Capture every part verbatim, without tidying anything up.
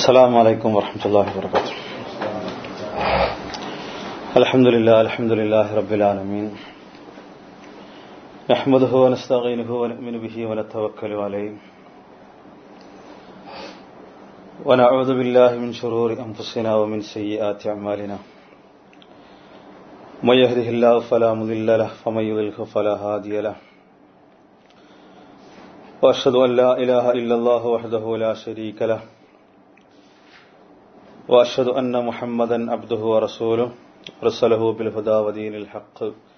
السلام عليكم ورحمة الله وبركاته. الحمد لله الحمد لله رب العالمين نحمده ونستعينه ونؤمن به ونتوكل عليه ونعوذ بالله من شرور أنفسنا ومن سيئات أعمالنا من يهده الله فلا مضل له ومن يضلل فلا هادي له وأشهد أن لا إله إلا الله وحده لا شريك له وأشهد أن محمدا عبده ورسوله رسله بالهدى ودين الحق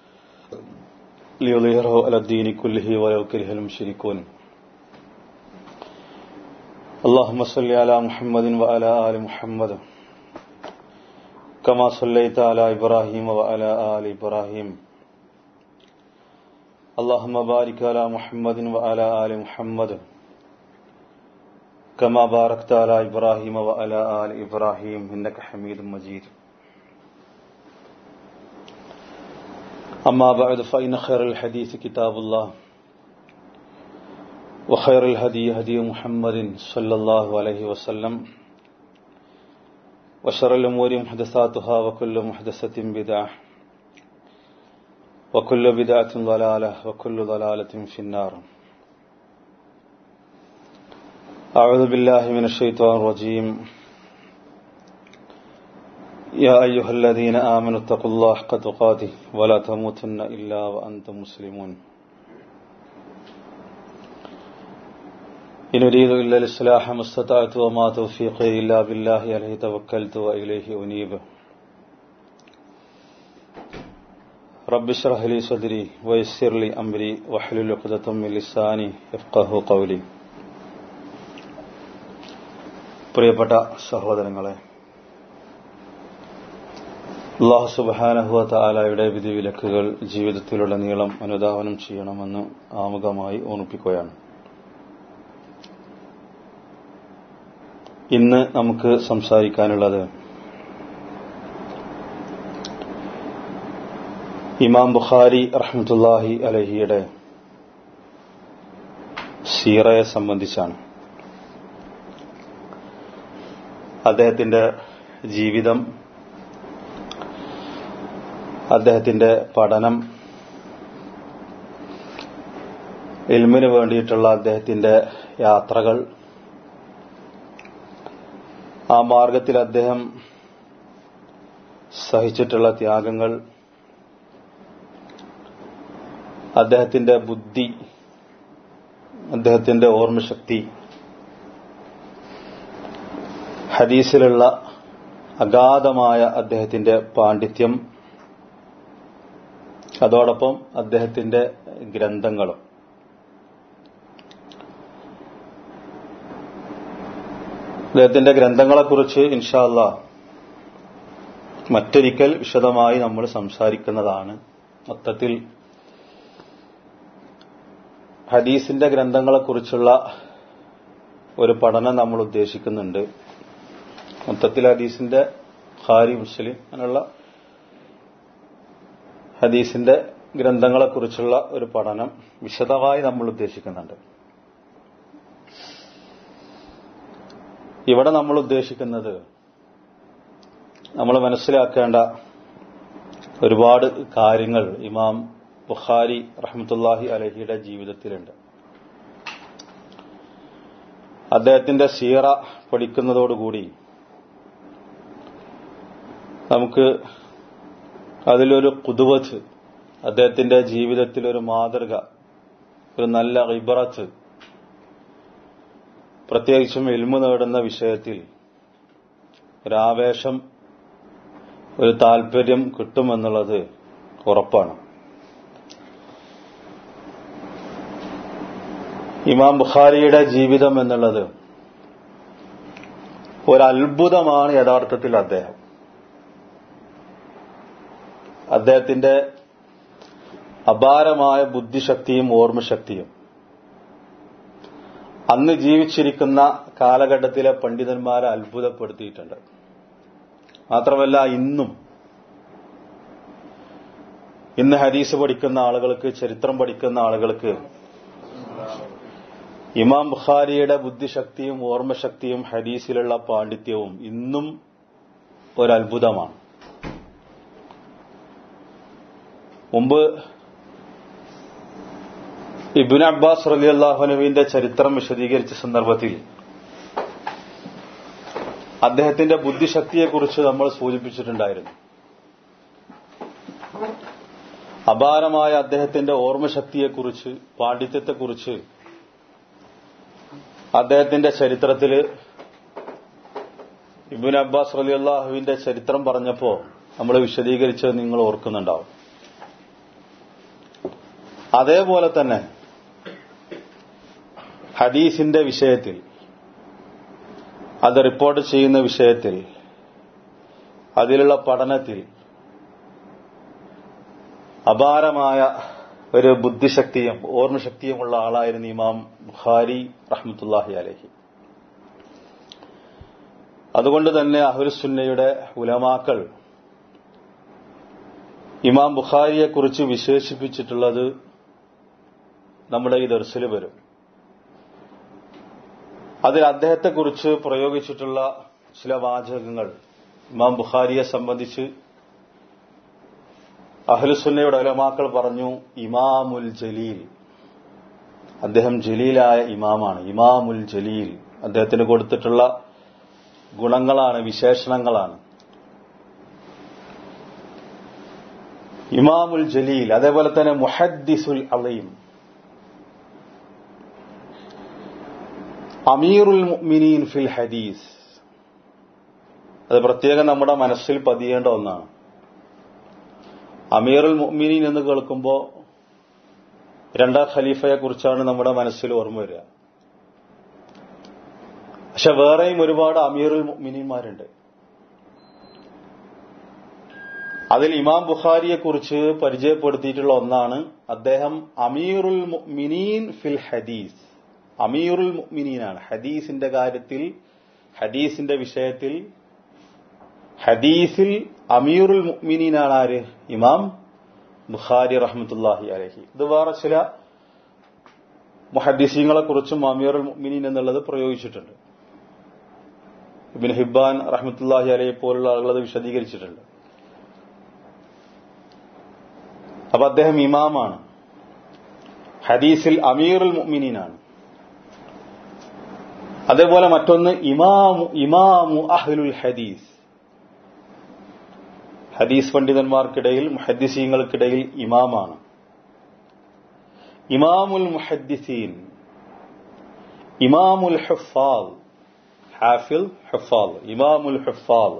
ليظهره على الدين كله ولو كره المشركون. اللهم صل على محمد وعلى آل محمد كما صليت على إبراهيم وعلى آل إبراهيم. اللهم بارك على محمد وعلى آل محمد كما باركت على إبراهيم وعلى آل إبراهيم إنك حميد مجيد. أما بعد فإن خير الحديث كتاب الله وخير الهدي هدي محمد صلى الله عليه وسلم وشر الأمور محدثاتها وكل محدثة بدعة وكل بدعة ضلالة وكل ضلالة في النار. أعوذ بالله من الشيطان الرجيم. يا أيها الذين آمنوا اتقوا الله حق تقاته ولا تموتن إلا وأنتم مسلمون. إن أريد إلا الإصلاح ما استطعت وما توفيقي إلا بالله عليه توكلت وإليه أنيب. رب اشرح لي صدري ويسر لي أمري واحلل عقدة من لساني يفقهوا قولي. പ്രിയപ്പെട്ട സഹോദരങ്ങളെ, അല്ലാഹു സുബ്ഹാനഹു വ തആലയുടെ വിധിവിലക്കുകൾ ജീവിതത്തിലുടനീളം അനുധാവനം ചെയ്യണമെന്ന് ആമുഖമായി ഓർമ്മിപ്പിക്കുകയാണ്. ഇന്ന് നമുക്ക് സംസാരിക്കാനുള്ളത് ഇമാം ബുഖാരി റഹ്മത്തുള്ളാഹി അലൈഹിയുടെ സീറയെ സംബന്ധിച്ചാണ്. അദ്ദേഹത്തിന്റെ ജീവിതം, അദ്ദേഹത്തിന്റെ പഠനം, ഇൽമിന് വേണ്ടിയിട്ടുള്ള അദ്ദേഹത്തിന്റെ യാത്രകൾ, ആ മാർഗത്തിൽ അദ്ദേഹം സഹിച്ചിട്ടുള്ള ത്യാഗങ്ങൾ, അദ്ദേഹത്തിന്റെ ബുദ്ധി, അദ്ദേഹത്തിന്റെ ഓർമ്മശക്തി, ഹദീസിലുള്ള അഗാധമായ അദ്ദേഹത്തിന്റെ പാണ്ഡിത്യം, അതോടൊപ്പം അദ്ദേഹത്തിന്റെ ഗ്രന്ഥങ്ങളും. അദ്ദേഹത്തിന്റെ ഗ്രന്ഥങ്ങളെക്കുറിച്ച് ഇൻഷാ അല്ലാഹ് മറ്റൊരിക്കൽ വിശദമായി നമ്മൾ സംസാരിക്കുന്നതാണ്. മൊത്തത്തിൽ ഹദീസിന്റെ ഗ്രന്ഥങ്ങളെക്കുറിച്ചുള്ള ഒരു പഠനം നമ്മൾ ഉദ്ദേശിക്കുന്നുണ്ട്. മൊത്തത്തിൽ ഹദീസിന്റെ ബുഖാരി, മുസ്ലിം അങ്ങനെയുള്ള ഹദീസിന്റെ ഗ്രന്ഥങ്ങളെക്കുറിച്ചുള്ള ഒരു പഠനം വിശദമായി നമ്മൾ ഉദ്ദേശിക്കുന്നുണ്ട്. ഇവിടെ നമ്മൾ ഉദ്ദേശിക്കുന്നത്, നമ്മൾ മനസ്സിലാക്കേണ്ട ഒരുപാട് കാര്യങ്ങൾ ഇമാം ബുഖാരി റഹ്മത്തുള്ളാഹി അലൈഹിയുടെ ജീവിതത്തിലുണ്ട്. അദ്ദേഹത്തിന്റെ സീറ പഠിക്കുന്നതോടുകൂടി നമുക്ക് അതിലൊരു ഖുദ്വത്ത്, അദ്ദേഹത്തിന്റെ ജീവിതത്തിൽ ഒരു മാതൃക, ഒരു നല്ല ഇബ്റത്ത്, പ്രത്യേകിച്ചും ഇൽമു നേടുന്ന വിഷയത്തിൽ ഒരാവേശം, ഒരു താല്പര്യം കിട്ടുമെന്നുള്ളത് ഉറപ്പാണ്. ഇമാം ബുഖാരിയുടെ ജീവിതം എന്നുള്ളത് ഒരത്ഭുതമാണ് യഥാർത്ഥത്തിൽ. അദ്ദേഹം അദ്ദേഹത്തിന്റെ അപാരമായ ബുദ്ധിശക്തിയും ഓർമ്മശക്തിയും അന്ന് ജീവിച്ചിരിക്കുന്ന കാലഘട്ടത്തിലെ പണ്ഡിതന്മാരെ അത്ഭുതപ്പെടുത്തിയിട്ടുണ്ട്. മാത്രമല്ല, ഇന്നും ഇന്ന് ഹദീസ് പഠിക്കുന്ന ആളുകൾക്ക്, ചരിത്രം പഠിക്കുന്ന ആളുകൾക്ക് ഇമാം ബുഖാരിയുടെ ബുദ്ധിശക്തിയും ഓർമ്മശക്തിയും ഹദീസിലുള്ള പാണ്ഡിത്യവും ഇന്നും ഒരത്ഭുതമാണ്. മുമ്പ് ഇബ്നു അബ്ബാസ് റളിയല്ലാഹു അൻഹുവിന്റെ ചരിത്രം വിശദീകരിച്ച സന്ദർഭത്തിൽ അദ്ദേഹത്തിന്റെ ബുദ്ധിശക്തിയെക്കുറിച്ച് നമ്മൾ സൂചിപ്പിച്ചിട്ടുണ്ടായിരുന്നു. അപാരമായ അദ്ദേഹത്തിന്റെ ഓർമ്മശക്തിയെക്കുറിച്ച്, പാണ്ഡിത്യത്തെക്കുറിച്ച് അദ്ദേഹത്തിന്റെ ചരിത്രത്തിൽ ഇബ്നു അബ്ബാസ് റളിയല്ലാഹുവിന്റെ ചരിത്രം പറഞ്ഞപ്പോൾ നമ്മൾ വിശദീകരിച്ചത് നിങ്ങൾ ഓർക്കുന്നുണ്ടാവും. അതേപോലെ തന്നെ ഹദീസിന്റെ വിഷയത്തിൽ, അത് റിപ്പോർട്ട് ചെയ്യുന്ന വിഷയത്തിൽ, അതിലുള്ള പഠനത്തിൽ അപാരമായ ഒരു ബുദ്ധിശക്തിയും ഓർമ്മശക്തിയുമുള്ള ആളായിരുന്നു ഇമാം ബുഖാരി റഹ്മത്തുള്ളാഹി അലൈഹി. അതുകൊണ്ട് തന്നെ അഹ്ലുസുന്നയുടെ ഉലമാക്കൾ ഇമാം ബുഖാരിയെക്കുറിച്ച് വിശേഷിപ്പിച്ചിട്ടുള്ളത് നമ്മുടെ ഈ ദർസിൽ വരും. അതിൽ അദ്ദേഹത്തെക്കുറിച്ച് പ്രയോഗിച്ചിട്ടുള്ള ചില വാചകങ്ങൾ ഇമാം ബുഖാരിയെ സംബന്ധിച്ച് അഹ്ലുസുന്നയുടെ ഉലമാക്കൾ പറഞ്ഞു, ഇമാമുൽ ജലീൽ, അദ്ദേഹം ജലീലായ ഇമാമാണ്. ഇമാമുൽ ജലീൽ അദ്ദേഹത്തിന് കൊടുത്തിട്ടുള്ള ഗുണങ്ങളാണ്, വിശേഷണങ്ങളാണ്. ഇമാമുൽ ജലീൽ, അതേപോലെ തന്നെ മുഹദ്ദിസുൽ അലീം, അമീറുൽ മുഅ്മിനീൻ ഫിൽ ഹദീസ്. അത് പ്രത്യേകം നമ്മുടെ മനസ്സിൽ പതിയേണ്ട ഒന്നാണ്. അമീറുൽ മുഅ്മിനീൻ എന്ന് കേൾക്കുമ്പോൾ രണ്ടാം ഖലീഫയെ കുറിച്ചാണ് നമ്മുടെ മനസ്സിൽ ഓർമ്മ വരിക. പക്ഷെ വേറെയും ഒരുപാട് അമീറുൽ മുഅ്മിനീന്മാരുണ്ട്. അതിൽ ഇമാം ബുഖാരിയെക്കുറിച്ച് പരിചയപ്പെടുത്തിയിട്ടുള്ള ഒന്നാണ് അദ്ദേഹം അമീറുൽ മുഅ്മിനീൻ ഫിൽ ഹദീസ്. അമീറുൽ മുഅ്മിനീനാണ് ഹദീസിന്റെ കാര്യത്തിൽ, ഹദീസിന്റെ വിഷയത്തിൽ, ഹദീസിൽ അമീറുൽ മുഅ്മിനീനാണ് ആര്? ഇമാം ബുഖാരി റഹ്മത്തുള്ളാഹി അലൈഹി. ഇത് വേറെ ചില മുഹദ്ദിസീങ്ങളെ കുറിച്ചും അമീറുൽ മുഅ്മിനീൻ എന്നുള്ളത് പ്രയോഗിച്ചിട്ടുണ്ട്. ഇബ്നു ഹിബ്ബാൻ റഹ്മത്തുള്ളാഹി അലൈഹി പോലുള്ള ആളുകൾ അത് വിശദീകരിച്ചിട്ടുണ്ട്. അപ്പൊ അദ്ദേഹം ഇമാമാണ്, ഹദീസിൽ അമീറുൽ മുഅ്മിനീനാണ്. അതേപോലെ മറ്റൊന്ന് ഇമാമു ഇമാമു അഹ്ലുൽ ഹദീസ്. ഹദീസ് പണ്ഡിതന്മാർക്കിടയിൽ, മുഹദ്ദിസീങ്ങൾക്കിടയിൽ ഇമാമാണ്. ഇമാമുൽ മുഹദ്ദിസീൻ, ഇമാമുൽ ഹുഫാൽ, ഹാഫിൽ ഹുഫാൽ, ഇമാമുൽ ഹുഫാൽ.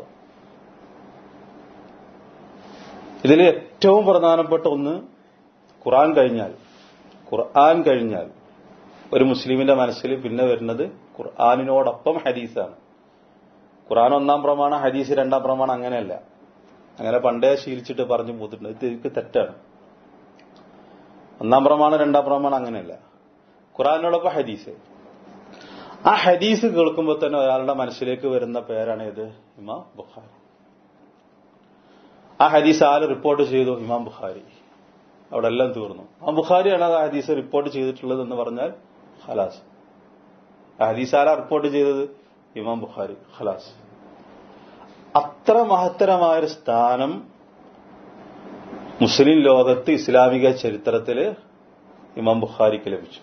ഇതിൽ ഏറ്റവും പ്രധാനപ്പെട്ട ഒന്ന് ഖുർആൻ കഴിഞ്ഞാൽ ഖുർആൻ കഴിഞ്ഞാൽ ഒരു മുസ്ലിമിന്റെ മനസ്സിൽ പിന്നെ വരുന്നത് ഖുർആനിനോടൊപ്പം ഹദീസാണ്. ഖുർആൻ ഒന്നാം പ്രമാണം, ഹദീസ് രണ്ടാം പ്രമാണം, അങ്ങനെയല്ല. അങ്ങനെ പണ്ടേ ശീലിച്ചിട്ട് പറഞ്ഞു പോയിട്ടുണ്ട്. ഇത് എനിക്ക് തെറ്റാണ്. ഒന്നാം പ്രമാണം രണ്ടാം പ്രമാണം അങ്ങനെയല്ല. ഖുർആനിനോടൊപ്പം ഹദീസ്. ആ ഹദീസ് കേൾക്കുമ്പോൾ തന്നെ ഒരാളുടെ മനസ്സിലേക്ക് വരുന്ന പേരാണ് ഏത്? ഇമാം ബുഖാരി. ആ ഹദീസ് ആര് റിപ്പോർട്ട് ചെയ്തു? ഇമാം ബുഖാരി. അവിടെ എല്ലാം തീർന്നു. ആ ബുഖാരിയാണ് ആ ഹദീസ് റിപ്പോർട്ട് ചെയ്തിട്ടുള്ളത് എന്ന് പറഞ്ഞാൽ ഖലാസ്. ആ ഹദീസ് ആരാ റിപ്പോർട്ട് ചെയ്തത്? ഇമാം ബുഖാരി. ഖലാസ്. അത്ര മഹത്തരമായൊരു സ്ഥാനം മുസ്ലിം ലോകത്ത്, ഇസ്ലാമിക ചരിത്രത്തില് ഇമാം ബുഖാരിക്ക് ലഭിച്ചു.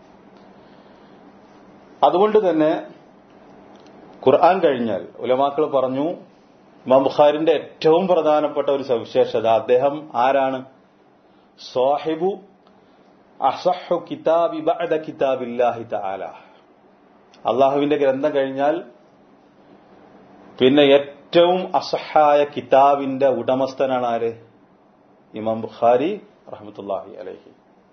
അതുകൊണ്ട് തന്നെ ഖുർആൻ കഴിഞ്ഞാൽ ഉലമാക്കൾ പറഞ്ഞു ഇമാം ബുഖാരിന്റെ ഏറ്റവും പ്രധാനപ്പെട്ട ഒരു സവിശേഷത, അദ്ദേഹം ആരാണ്? സാഹിബു അസഹു കിതാബി ബഅദ കിതാബില്ലാഹി തആല. അള്ളാഹുവിന്റെ ഗ്രന്ഥം കഴിഞ്ഞാൽ പിന്നെ ഏറ്റവും അസഹായ കിതാബിന്റെ ഉടമസ്ഥനാണ് ആര്? ഇമാം ബുഖാരി റഹ്മത്തുള്ളാഹി അലൈഹി.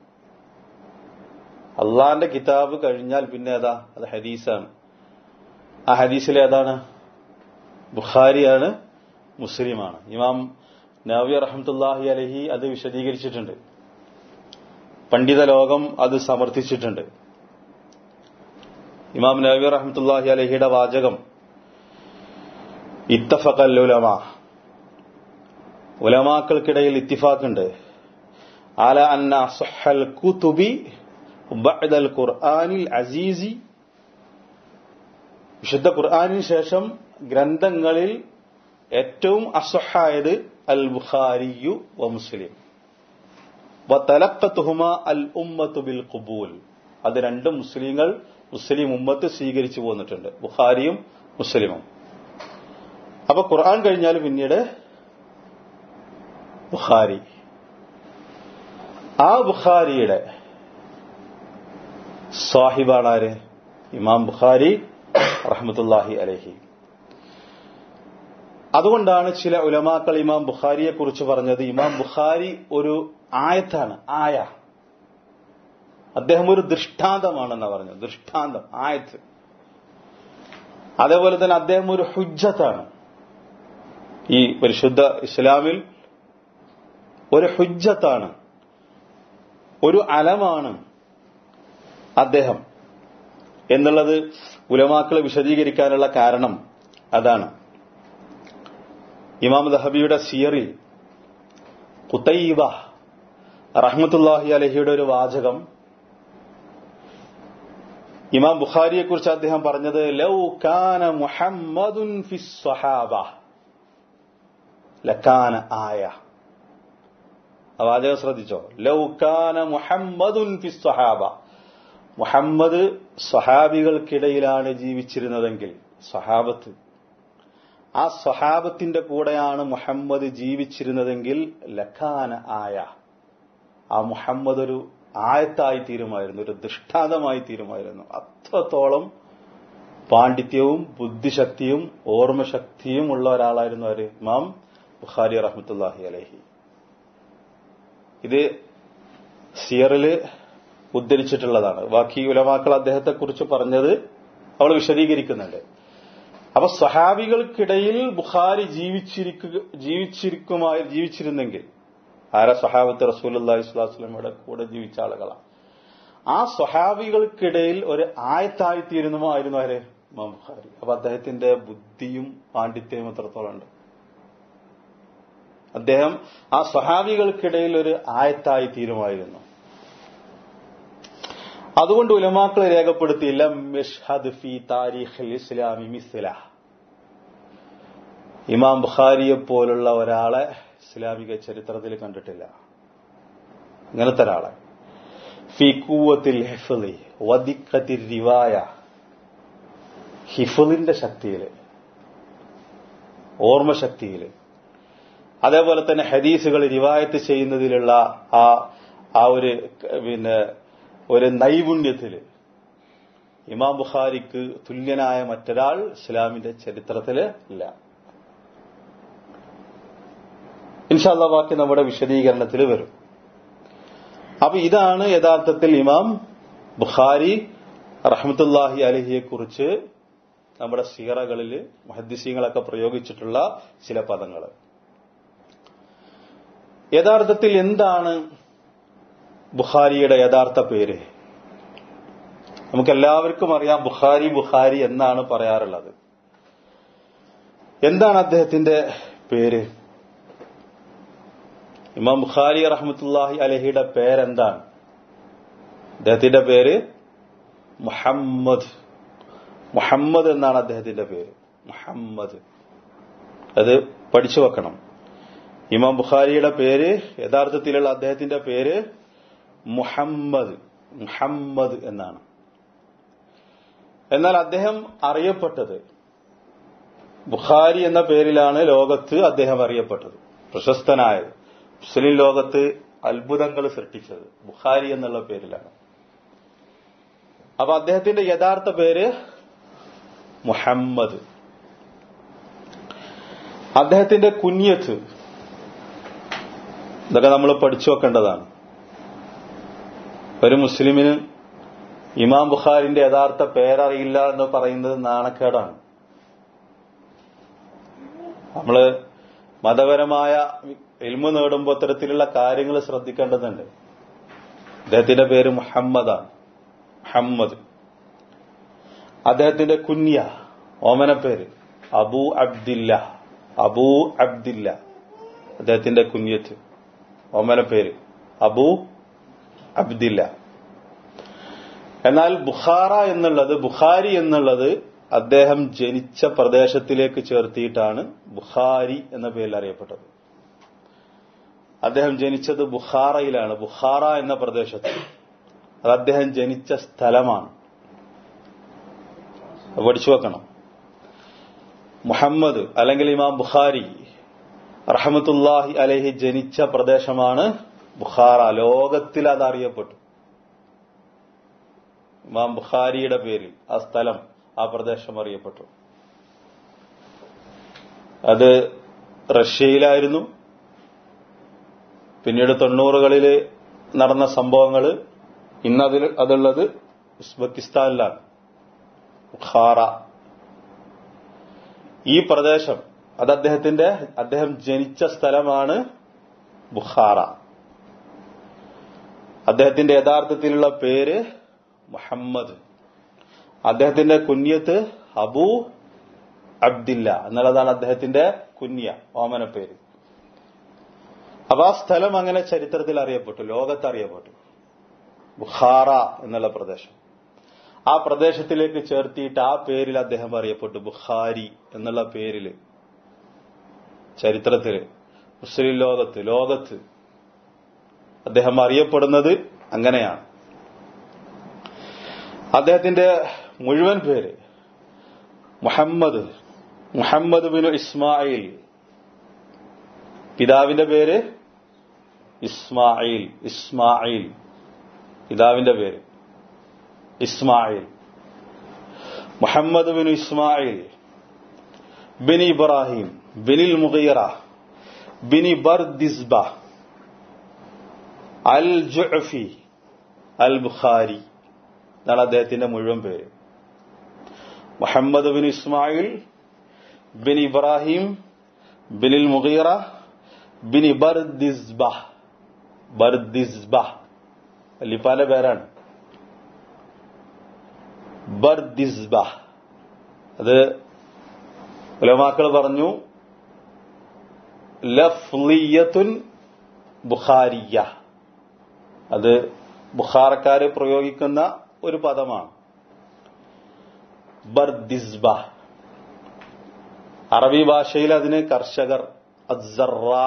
അള്ളാഹിന്റെ കിതാബ് കഴിഞ്ഞാൽ പിന്നെ ഏതാ? അത് ഹദീസാണ്. ആ ഹദീസിൽ ഏതാണ്? ബുഖാരിയാണ്, മുസ്ലിമാണ്. ഇമാം നവവി റഹ്മത്തുള്ളാഹി അലൈഹി അത് വിശദീകരിച്ചിട്ടുണ്ട്. പണ്ഡിത ലോകം അത് സമർത്ഥിച്ചിട്ടുണ്ട്. ഇമാം നവവി റഹ്മത്തുള്ളാഹി അലൈഹിയുടെ വാചകം, ഇത്തഫഖൽ ഉലമാ, ഉലമാക്കൾക്കിടയിൽ ഇത്തിഫാഖുണ്ട്, അല അന്ന അസ്ഹൽ കുതുബി ബഅദൽ ഖുർആനിൽ അസീസി, വിശുദ്ധ ഖുർആനിന് ശേഷം ഗ്രന്ഥങ്ങളിൽ ഏറ്റവും അസ്വഹായത് അൽ ബുഖാരിയു വ മുസ്ലിം. വതലഖതുഹുമാ അൽ ഉമ്മത്തു ബിൽ ഖുബൂൽ, അത് രണ്ടും മുസ്ലിങ്ങൾ മുസ്ലിം ഉമ്മത്ത് സ്വീകരിച്ചു പോന്നിട്ടുണ്ട്, ബുഖാരിയും മുസ്ലിമും. അപ്പൊ ഖുർആൻ കഴിഞ്ഞാൽ പിന്നീട് ബുഖാരി. ആ ബുഖാരിയുടെ സാഹിബാണ് ആര്? ഇമാം ബുഖാരി റഹ്മത്തുള്ളാഹി അലൈഹി. അതുകൊണ്ടാണ് ചില ഉലമാക്കൾ ഇമാം ബുഖാരിയെ കുറിച്ച് പറഞ്ഞത് ഇമാം ബുഖാരി ഒരു ആയത്താണ്, ആയ. അദ്ദേഹം ഒരു ദൃഷ്ടാന്തമാണെന്നാ പറഞ്ഞത്, ദൃഷ്ടാന്തം, ആയത്ത്. അതേപോലെ തന്നെ അദ്ദേഹം ഒരു ഹുജ്ജത്താണ്. ഈ പരിശുദ്ധ ഇസ്ലാമിൽ ഒരു ഹുജ്ജത്താണ്, ഒരു അലമാണ് അദ്ദേഹം എന്നുള്ളത് ഉലമാക്കളെ വിശദീകരിക്കാനുള്ള കാരണം അതാണ്. ഇമാം ദഹബിയുടെ സിയറിൽ ഖുതൈബ റഹ്മത്തുള്ളാഹി അലൈഹിയുടെ ഒരു വാചകം, ഇമാം ബുഖാരിയെ കുറിച്ച് അദ്ദേഹം പറഞ്ഞത് ലൗ കാന മുഹമ്മദുൻ ഫിസ് സ്വഹാബ ലകാന ആയ. ആ വാചകം ശ്രദ്ധിച്ചോ? ലൗ കാന മുഹമ്മദുൻ ഫിസ് സ്വഹാബ, മുഹമ്മദ് സ്വഹാബികൾക്കിടയിലാണ് ജീവിച്ചിരുന്നതെങ്കിൽ, സ്വഹാബത്ത്, ആ സ്വഹാബത്തിന്റെ കൂടെയാണ് മുഹമ്മദ് ജീവിച്ചിരുന്നതെങ്കിൽ ലഖാന ആയ, ആ മുഹമ്മദ് ഒരു ആയത്തായി തീരുമായിരുന്നു, ഒരു ദൃഷ്ടാന്തമായി തീരുമായിരുന്നു. അത്രത്തോളം പാണ്ഡിത്യവും ബുദ്ധിശക്തിയും ഓർമ്മശക്തിയും ഉള്ള ഒരാളായിരുന്നു ആര്? ഇമാം ബുഖാരി റഹ്മത്തുള്ളാഹി അലൈഹി. ഇത് സിയറില് ഉദ്ധരിച്ചിട്ടുള്ളതാണ്. ബാക്കി ഉലമാക്കൾ അദ്ദേഹത്തെ കുറിച്ച് പറഞ്ഞത് അവൾ വിശദീകരിക്കുന്നുണ്ട്. അപ്പൊ സ്വഹാബികൾക്കിടയിൽ ബുഖാരി ജീവിച്ചിരിക്കുക ജീവിച്ചിരിക്കുമായി ജീവിച്ചിരുന്നെങ്കിൽ, ആരാ? സ്വഹാബത്ത് റസൂലുള്ളാഹി സ്വല്ലല്ലാഹു അലൈഹി വസല്ലമയുടെ കൂടെ ജീവിച്ച ആളുകളാണ്. ആ സ്വഹാബികൾക്കിടയിൽ ഒരു ആയത്തായിത്തീരുന്നതായിരുന്നു ആര്? ഇമാം ബുഖാരി. അപ്പൊ അദ്ദേഹത്തിന്റെ ബുദ്ധിയും പാണ്ഡിത്യവും എത്രത്തോളം ഉണ്ട്. അദ്ദേഹം ആ സ്വഹാബികൾക്കിടയിൽ ഒരു ആയത്തായി തീരുമായിരുന്നു. അതുകൊണ്ട് ഉലമാക്കൾ രേഖപ്പെടുത്തി ലം യഷ്ഹദ് ഫീ താരീഖിൽ ഇസ്ലാമി മിസ്ല, ഇമാം ബുഖാരിയെ പോലുള്ള ഒരാളെ ഇസ്ലാമിക ചരിത്രത്തിൽ കണ്ടിട്ടില്ല. ഇങ്ങനത്തെ ഒരാളെ ഫീ ഖുവത്തിൽ ഹിഫ്ളി വദിഖത്തിൽ റിവായ, ഹിഫ്ളിന്റെ ശക്തിയില്, ഓർമ്മശക്തിയില്, അതേപോലെ തന്നെ ഹദീസുകൾ റിവായത്ത് ചെയ്യുന്നതിലുള്ള ആ ആ ഒരു പിന്നെ ഒരു നൈപുണ്യത്തില് ഇമാം ബുഖാരിക്ക് തുല്യനായ മറ്റൊരാൾ ഇസ്ലാമിന്റെ ചരിത്രത്തില് ഇല്ല. ഇൻഷാ അല്ലാഹ് ബാക്കി നമ്മുടെ വിശദീകരണത്തിൽ വരും. അപ്പൊ ഇതാണ് യഥാർത്ഥത്തിൽ ഇമാം ബുഖാരി റഹ്മത്തുള്ളാഹി അലൈഹിയെ കുറിച്ച് നമ്മുടെ സീറകളിൽ മുഹദ്ദിസീങ്ങളൊക്കെ പ്രയോഗിച്ചിട്ടുള്ള ചില പദങ്ങൾ. യഥാർത്ഥത്തിൽ എന്താണ് ബുഖാരിയുടെ യഥാർത്ഥ പേര്? നമുക്കെല്ലാവർക്കും അറിയാം ബുഖാരി ബുഖാരി എന്നാണ് പറയാറുള്ളത്. എന്താണ് അദ്ദേഹത്തിന്റെ പേര്? ഇമാം ബുഖാരി റഹ്മത്തുള്ളാഹി അലൈഹിയുടെ പേരെന്താണ്? അദ്ദേഹത്തിന്റെ പേര് മുഹമ്മദ്. മുഹമ്മദ് എന്നാണ് അദ്ദേഹത്തിന്റെ പേര്. മുഹമ്മദ്, അത് പഠിച്ചു വെക്കണം. ഇമാം ബുഖാരിയുടെ പേര്, യഥാർത്ഥത്തിലുള്ള അദ്ദേഹത്തിന്റെ പേര് മുഹമ്മദ്, മുഹമ്മദ് എന്നാണ്. എന്നാൽ അദ്ദേഹം അറിയപ്പെട്ടത് ബുഖാരി എന്ന പേരിലാണ് ലോകത്ത് അദ്ദേഹം അറിയപ്പെട്ടത്, പ്രശസ്തനായത്. മുസ്ലിം ലോകത്ത് അത്ഭുതങ്ങൾ സൃഷ്ടിച്ചത് ബുഖാരി എന്നുള്ള പേരിലാണ്. അപ്പൊ അദ്ദേഹത്തിന്റെ യഥാർത്ഥ പേര് മുഹമ്മദ്. അദ്ദേഹത്തിന്റെ കുനിയത്ത്, ഇതൊക്കെ നമ്മൾ പഠിച്ചു വെക്കേണ്ടതാണ്. ഒരു മുസ്ലിമിന് ഇമാം ബുഖാരിന്റെ യഥാർത്ഥ പേരറിയില്ല എന്ന് പറയുന്നത് നാണക്കേടാണ്. നമ്മള് മതപരമായ ഇൽമു നേടുമ്പോൾ ഇത്തരത്തിലുള്ള കാര്യങ്ങൾ ശ്രദ്ധിക്കേണ്ടതുണ്ട്. അദ്ദേഹത്തിന്റെ പേര് മുഹമ്മദാണ്, മുഹമ്മദ്. അദ്ദേഹത്തിന്റെ കുഞ്ഞ ഓമന പേര് അബൂ അബ്ദില്ല, അബൂ അബ്ദില്ല അദ്ദേഹത്തിന്റെ കുഞ്ഞത്ത്, ഓമന പേര് അബൂ അബ്ദില്ല. എന്നാൽ ബുഖാറ എന്നുള്ളത്, ബുഖാരി എന്നുള്ളത് അദ്ദേഹം ജനിച്ച പ്രദേശത്തിലേക്ക് ചേർത്തിയിട്ടാണ് ബുഖാരി എന്ന പേരിൽ അറിയപ്പെട്ടത്. അദ്ദേഹം ജനിച്ചത് ബുഖാറയിലാണ്, ബുഖാറ എന്ന പ്രദേശത്ത്. അത് അദ്ദേഹം ജനിച്ച സ്ഥലമാണ്. പഠിച്ചു വെക്കണം. മുഹമ്മദ് അല്ലെങ്കിൽ ഇമാം ബുഖാരി റഹ്മത്തുള്ളാഹി അലൈഹി ജനിച്ച പ്രദേശമാണ് ബുഖാറ. ലോകത്തിൽ അത് അറിയപ്പെട്ടു. ഇമാം ബുഖാരിയുടെ പേരിൽ ആ സ്ഥലം, ആ പ്രദേശം അറിയപ്പെട്ടു. അത് റഷ്യയിലായിരുന്നു. പിന്നീട് തൊണ്ണൂറുകളിൽ നടന്ന സംഭവങ്ങൾ ഇന്നതിൽ അതുള്ളത് ഉസ്ബെക്കിസ്ഥാനിലാണ്. ബുഖാറ ഈ പ്രദേശം, അത് അദ്ദേഹത്തിന്റെ അദ്ദേഹം ജനിച്ച സ്ഥലമാണ് ബുഖാറ. അദ്ദേഹത്തിന്റെ യഥാർത്ഥത്തിലുള്ള പേര് മുഹമ്മദ്. അദ്ദേഹത്തിന്റെ കുഞ്ഞത്ത് അബൂ അബ്ദില്ല എന്നുള്ളതാണ് അദ്ദേഹത്തിന്റെ കുഞ്ഞ ഓമന പേര്. അപ്പൊ ആ സ്ഥലം അങ്ങനെ ചരിത്രത്തിൽ അറിയപ്പെട്ടു, ലോകത്ത് അറിയപ്പെട്ടു. ബുഖാറ എന്നുള്ള പ്രദേശം. ആ പ്രദേശത്തിലേക്ക് ചേർത്തിയിട്ട് ആ പേരിൽ അദ്ദേഹം അറിയപ്പെട്ടു. ബുഖാരി എന്നുള്ള പേരില് ചരിത്രത്തില് മുസ്ലിം ലോകത്ത് ലോകത്ത് അദ്ദേഹം അറിയപ്പെടുന്നത് അങ്ങനെയാണ്. അദ്ദേഹത്തിന്റെ മുഴുവൻ പേര് മുഹമ്മദ് മുഹമ്മദ് ബിൻ ഇസ്മായിൽ. പിതാവിന്റെ പേര് ഇസ്മായിൽ. ഇസ്മായിൽ പിതാവിന്റെ പേര് ഇസ്മായിൽ. മുഹമ്മദ് ബിൻ ഇസ്മായിൽ ബിൻ ഇബ്രാഹിം ബിനിൽ മുഗീറ ബിനി ബർദിസ്ബ അൽ ജുഅഫി അൽ ബുഖാരി എന്നാണ് അദ്ദേഹത്തിന്റെ മുഴുവൻ പേര്. മുഹമ്മദ് ബിൻ ഇസ്മായിൽ ബിൻ ഇബ്രാഹിം ബിനിൽ മുഗീറ ബിനി ബർദിസ്ബ. ബർദിസ്ബ വല്ലിപ്പാന്റെ പേരാണ്. ബർദിസ്ബ അത് ഉലമാക്കൾ പറഞ്ഞു ലഫ്ലിയത്തുൻ ബുഖാരിയ. അത് ബുഖാറക്കാര് പ്രയോഗിക്കുന്ന ഒരു പദമാണ് ബർദിസ്ബ. അറബി ഭാഷയിൽ അതിന് കർഷകർ, അസ്സറാ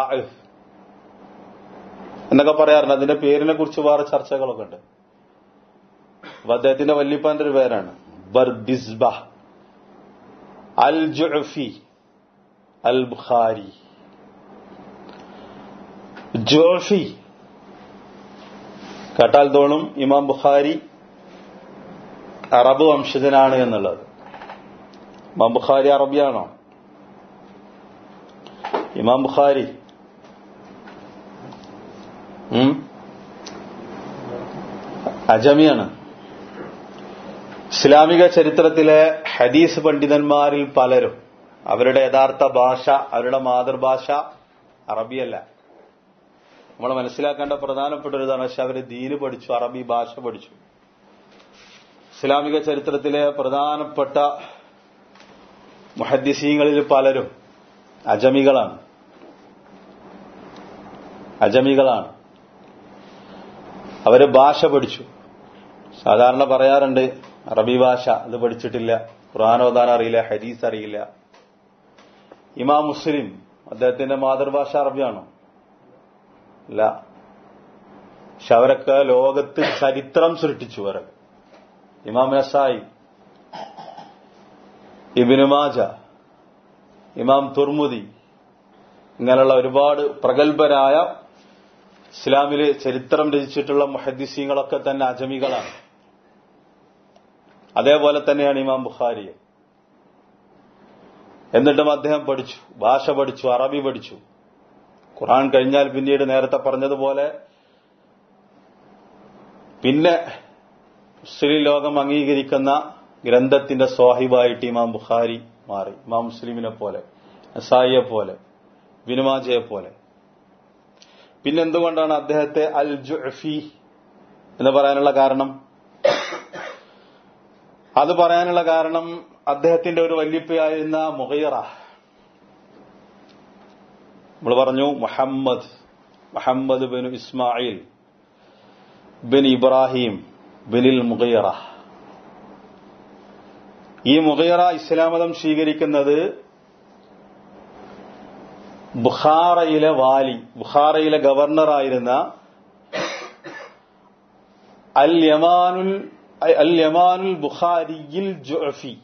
എന്നൊക്കെ പറയാറുണ്ട്. അതിന്റെ പേരിനെ കുറിച്ച് വേറെ ചർച്ചകളൊക്കെ ഉണ്ട്. അപ്പൊ അദ്ദേഹത്തിന്റെ വല്ലിപ്പാന്റെ ഒരു പേരാണ് ബർദിസ്ബ അൽ ജുഅഫി അൽ ബുഖാരി. ജുഅഫി കേട്ടാൽ തോന്നും ഇമാം ബുഖാരി അറബ് വംശജനാണ് എന്നുള്ളത്. ഇമാം ബുഖാരി അറബിയാണോ? ഇമാം ബുഖാരി അജമിയാണ്. ഇസ്ലാമിക ചരിത്രത്തിലെ ഹദീസ് പണ്ഡിതന്മാരിൽ പലരും അവരുടെ യഥാർത്ഥ ഭാഷ, അവരുടെ മാതൃഭാഷ അറബിയല്ല. നമ്മൾ മനസ്സിലാക്കേണ്ട പ്രധാനപ്പെട്ട ഒരു ഇതാണ്. പക്ഷെ അവര് ദീന് പഠിച്ചു, അറബി ഭാഷ പഠിച്ചു. ഇസ്ലാമിക ചരിത്രത്തിലെ പ്രധാനപ്പെട്ട മുഹദ്ദിസീങ്ങളിൽ പലരും അജമികളാണ്. അജമികളാണ്. അവര് ഭാഷ പഠിച്ചു. സാധാരണ പറയാറുണ്ട് അറബി ഭാഷ അത് പഠിച്ചിട്ടില്ല, ഖുർആൻ ഓതാൻ അറിയില്ല, ഹദീസ് അറിയില്ല. ഇമാം മുസ്ലിം അദ്ദേഹത്തിന്റെ മാതൃഭാഷ അറബിയാണോ? അല്ല. പക്ഷെ അവരൊക്കെ ലോകത്ത് ചരിത്രം സൃഷ്ടിച്ചു. അവരൊക്കെ ഇമാം നസായി, ഇബ്നു മാജ, ഇമാം തുർമുദി, ഇങ്ങനെയുള്ള ഒരുപാട് പ്രഗത്ഭരായ ഇസ്ലാമില് ചരിത്രം രചിച്ചിട്ടുള്ള മുഹദ്ദിസീങ്ങളൊക്കെ തന്നെ അജമികളാണ്. അതേപോലെ തന്നെയാണ് ഇമാം ബുഖാരി. എന്നിട്ടും അദ്ദേഹം പഠിച്ചു, ഭാഷ പഠിച്ചു, അറബി പഠിച്ചു. ഖുർആൻ കഴിഞ്ഞാൽ പിന്നീട് നേരത്തെ പറഞ്ഞതുപോലെ പിന്നെ മുസ്ലിം ലോകം അംഗീകരിക്കുന്ന ഗ്രന്ഥത്തിന്റെ സ്വാഹിബായിട്ട് ഇമാം ബുഖാരി മാറി. ഇമാം മുസ്ലിമിനെ പോലെ, നസായിയെ പോലെ, ഇബ്നു മാജയെ പോലെ. പിന്നെന്തുകൊണ്ടാണ് അദ്ദേഹത്തെ അൽ ജുഅഫി എന്ന് പറയാനുള്ള കാരണം? അത് പറയാനുള്ള കാരണം അദ്ദേഹത്തിന്റെ ഒരു വല്യപ്പയായിരുന്ന മുഗീറ. നമ്മൾ പറഞ്ഞു മുഹമ്മദ് മുഹമ്മദ് ബിൻ ഇസ്മായിൽ ബിൻ ഇബ്രാഹിം ബിനിൽ മുഗീറ. ഈ മുഗീറ ഇസ്ലാം മതം സ്വീകരിക്കുന്നത് ബുഖാറയിലെ വാലി, ബുഖാറയിലെ ഗവർണറായിരുന്ന അൽ യമാനുൽ അൽ യമാനുൽ ബുഖാരിയിൽ ജുഅഫി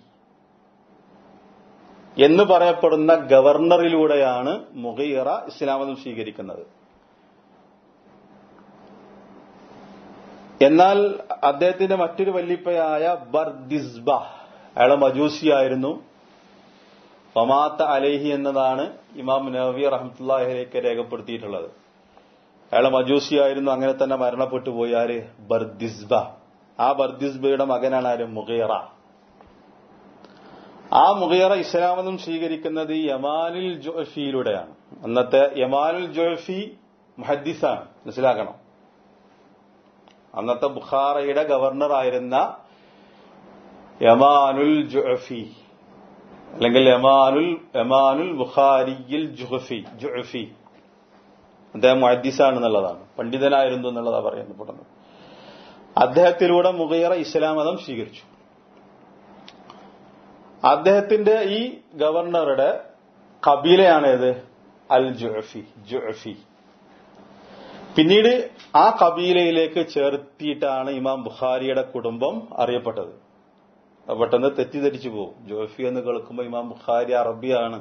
എന്ന് പറയപ്പെടുന്ന ഗവർണറിലൂടെയാണ് മുഗീറ ഇസ്ലാം മതം സ്വീകരിക്കുന്നത്. എന്നാൽ അദ്ദേഹത്തിന്റെ മറ്റൊരു വല്ലിപ്പയായ ബർദിസ്ബ, അയാളെ മജൂസിയായിരുന്നു. ഫമാത്ത അലൈഹി എന്നതാണ് ഇമാം നവവി റഹ്മത്തുള്ളാഹി അലൈഹി രേഖപ്പെടുത്തിയിട്ടുള്ളത്. അയാളെ മജൂസിയായിരുന്നു, അങ്ങനെ തന്നെ മരണപ്പെട്ടു പോയി. ആര്? ബർദിസ്ബ. ആ ബർദിസ്ബയുടെ മകനാണ് ആര്? മുഗീറ. ആ മുഗീറ ഇസ്ലാം മതം സ്വീകരിക്കുന്നത് യമാനുൽ ജുഅഫിയിലൂടെയാണ്. അന്നത്തെ യമാനുൽ ജുഅഫി മുഹദ്ദിസാണ്, മനസ്സിലാക്കണം. അന്നത്തെ ബുഖാറയുടെ ഗവർണറായിരുന്ന യമാനുൽ ജുഅഫി അല്ലെങ്കിൽ യമാനുൽ യമാനുൽ ബുഖാരിയിൽ ജുഅഫി ജുഅഫി അദ്ദേഹം മുഹദ്ദിസാണെന്നുള്ളതാണ്, പണ്ഡിതനായിരുന്നു എന്നുള്ളതാണ് പറയപ്പെടുന്നത്. അദ്ദേഹത്തിലൂടെ മുഗീറ ഇസ്ലാം മതം സ്വീകരിച്ചു. അദ്ദേഹത്തിന്റെ ഈ ഗവർണറുടെ കബീലയാണേത്? അൽ ജുഅഫി ജുഅഫി. പിന്നീട് ആ കബീലയിലേക്ക് ചേർത്തിയിട്ടാണ് ഇമാം ബുഖാരിയുടെ കുടുംബം അറിയപ്പെട്ടത്. പെട്ടെന്ന് തെറ്റിദ്ധരിച്ചു പോകും. ജുഅഫി എന്ന് കേൾക്കുമ്പോൾ ഇമാം ബുഖാരി അറബിയാണ്,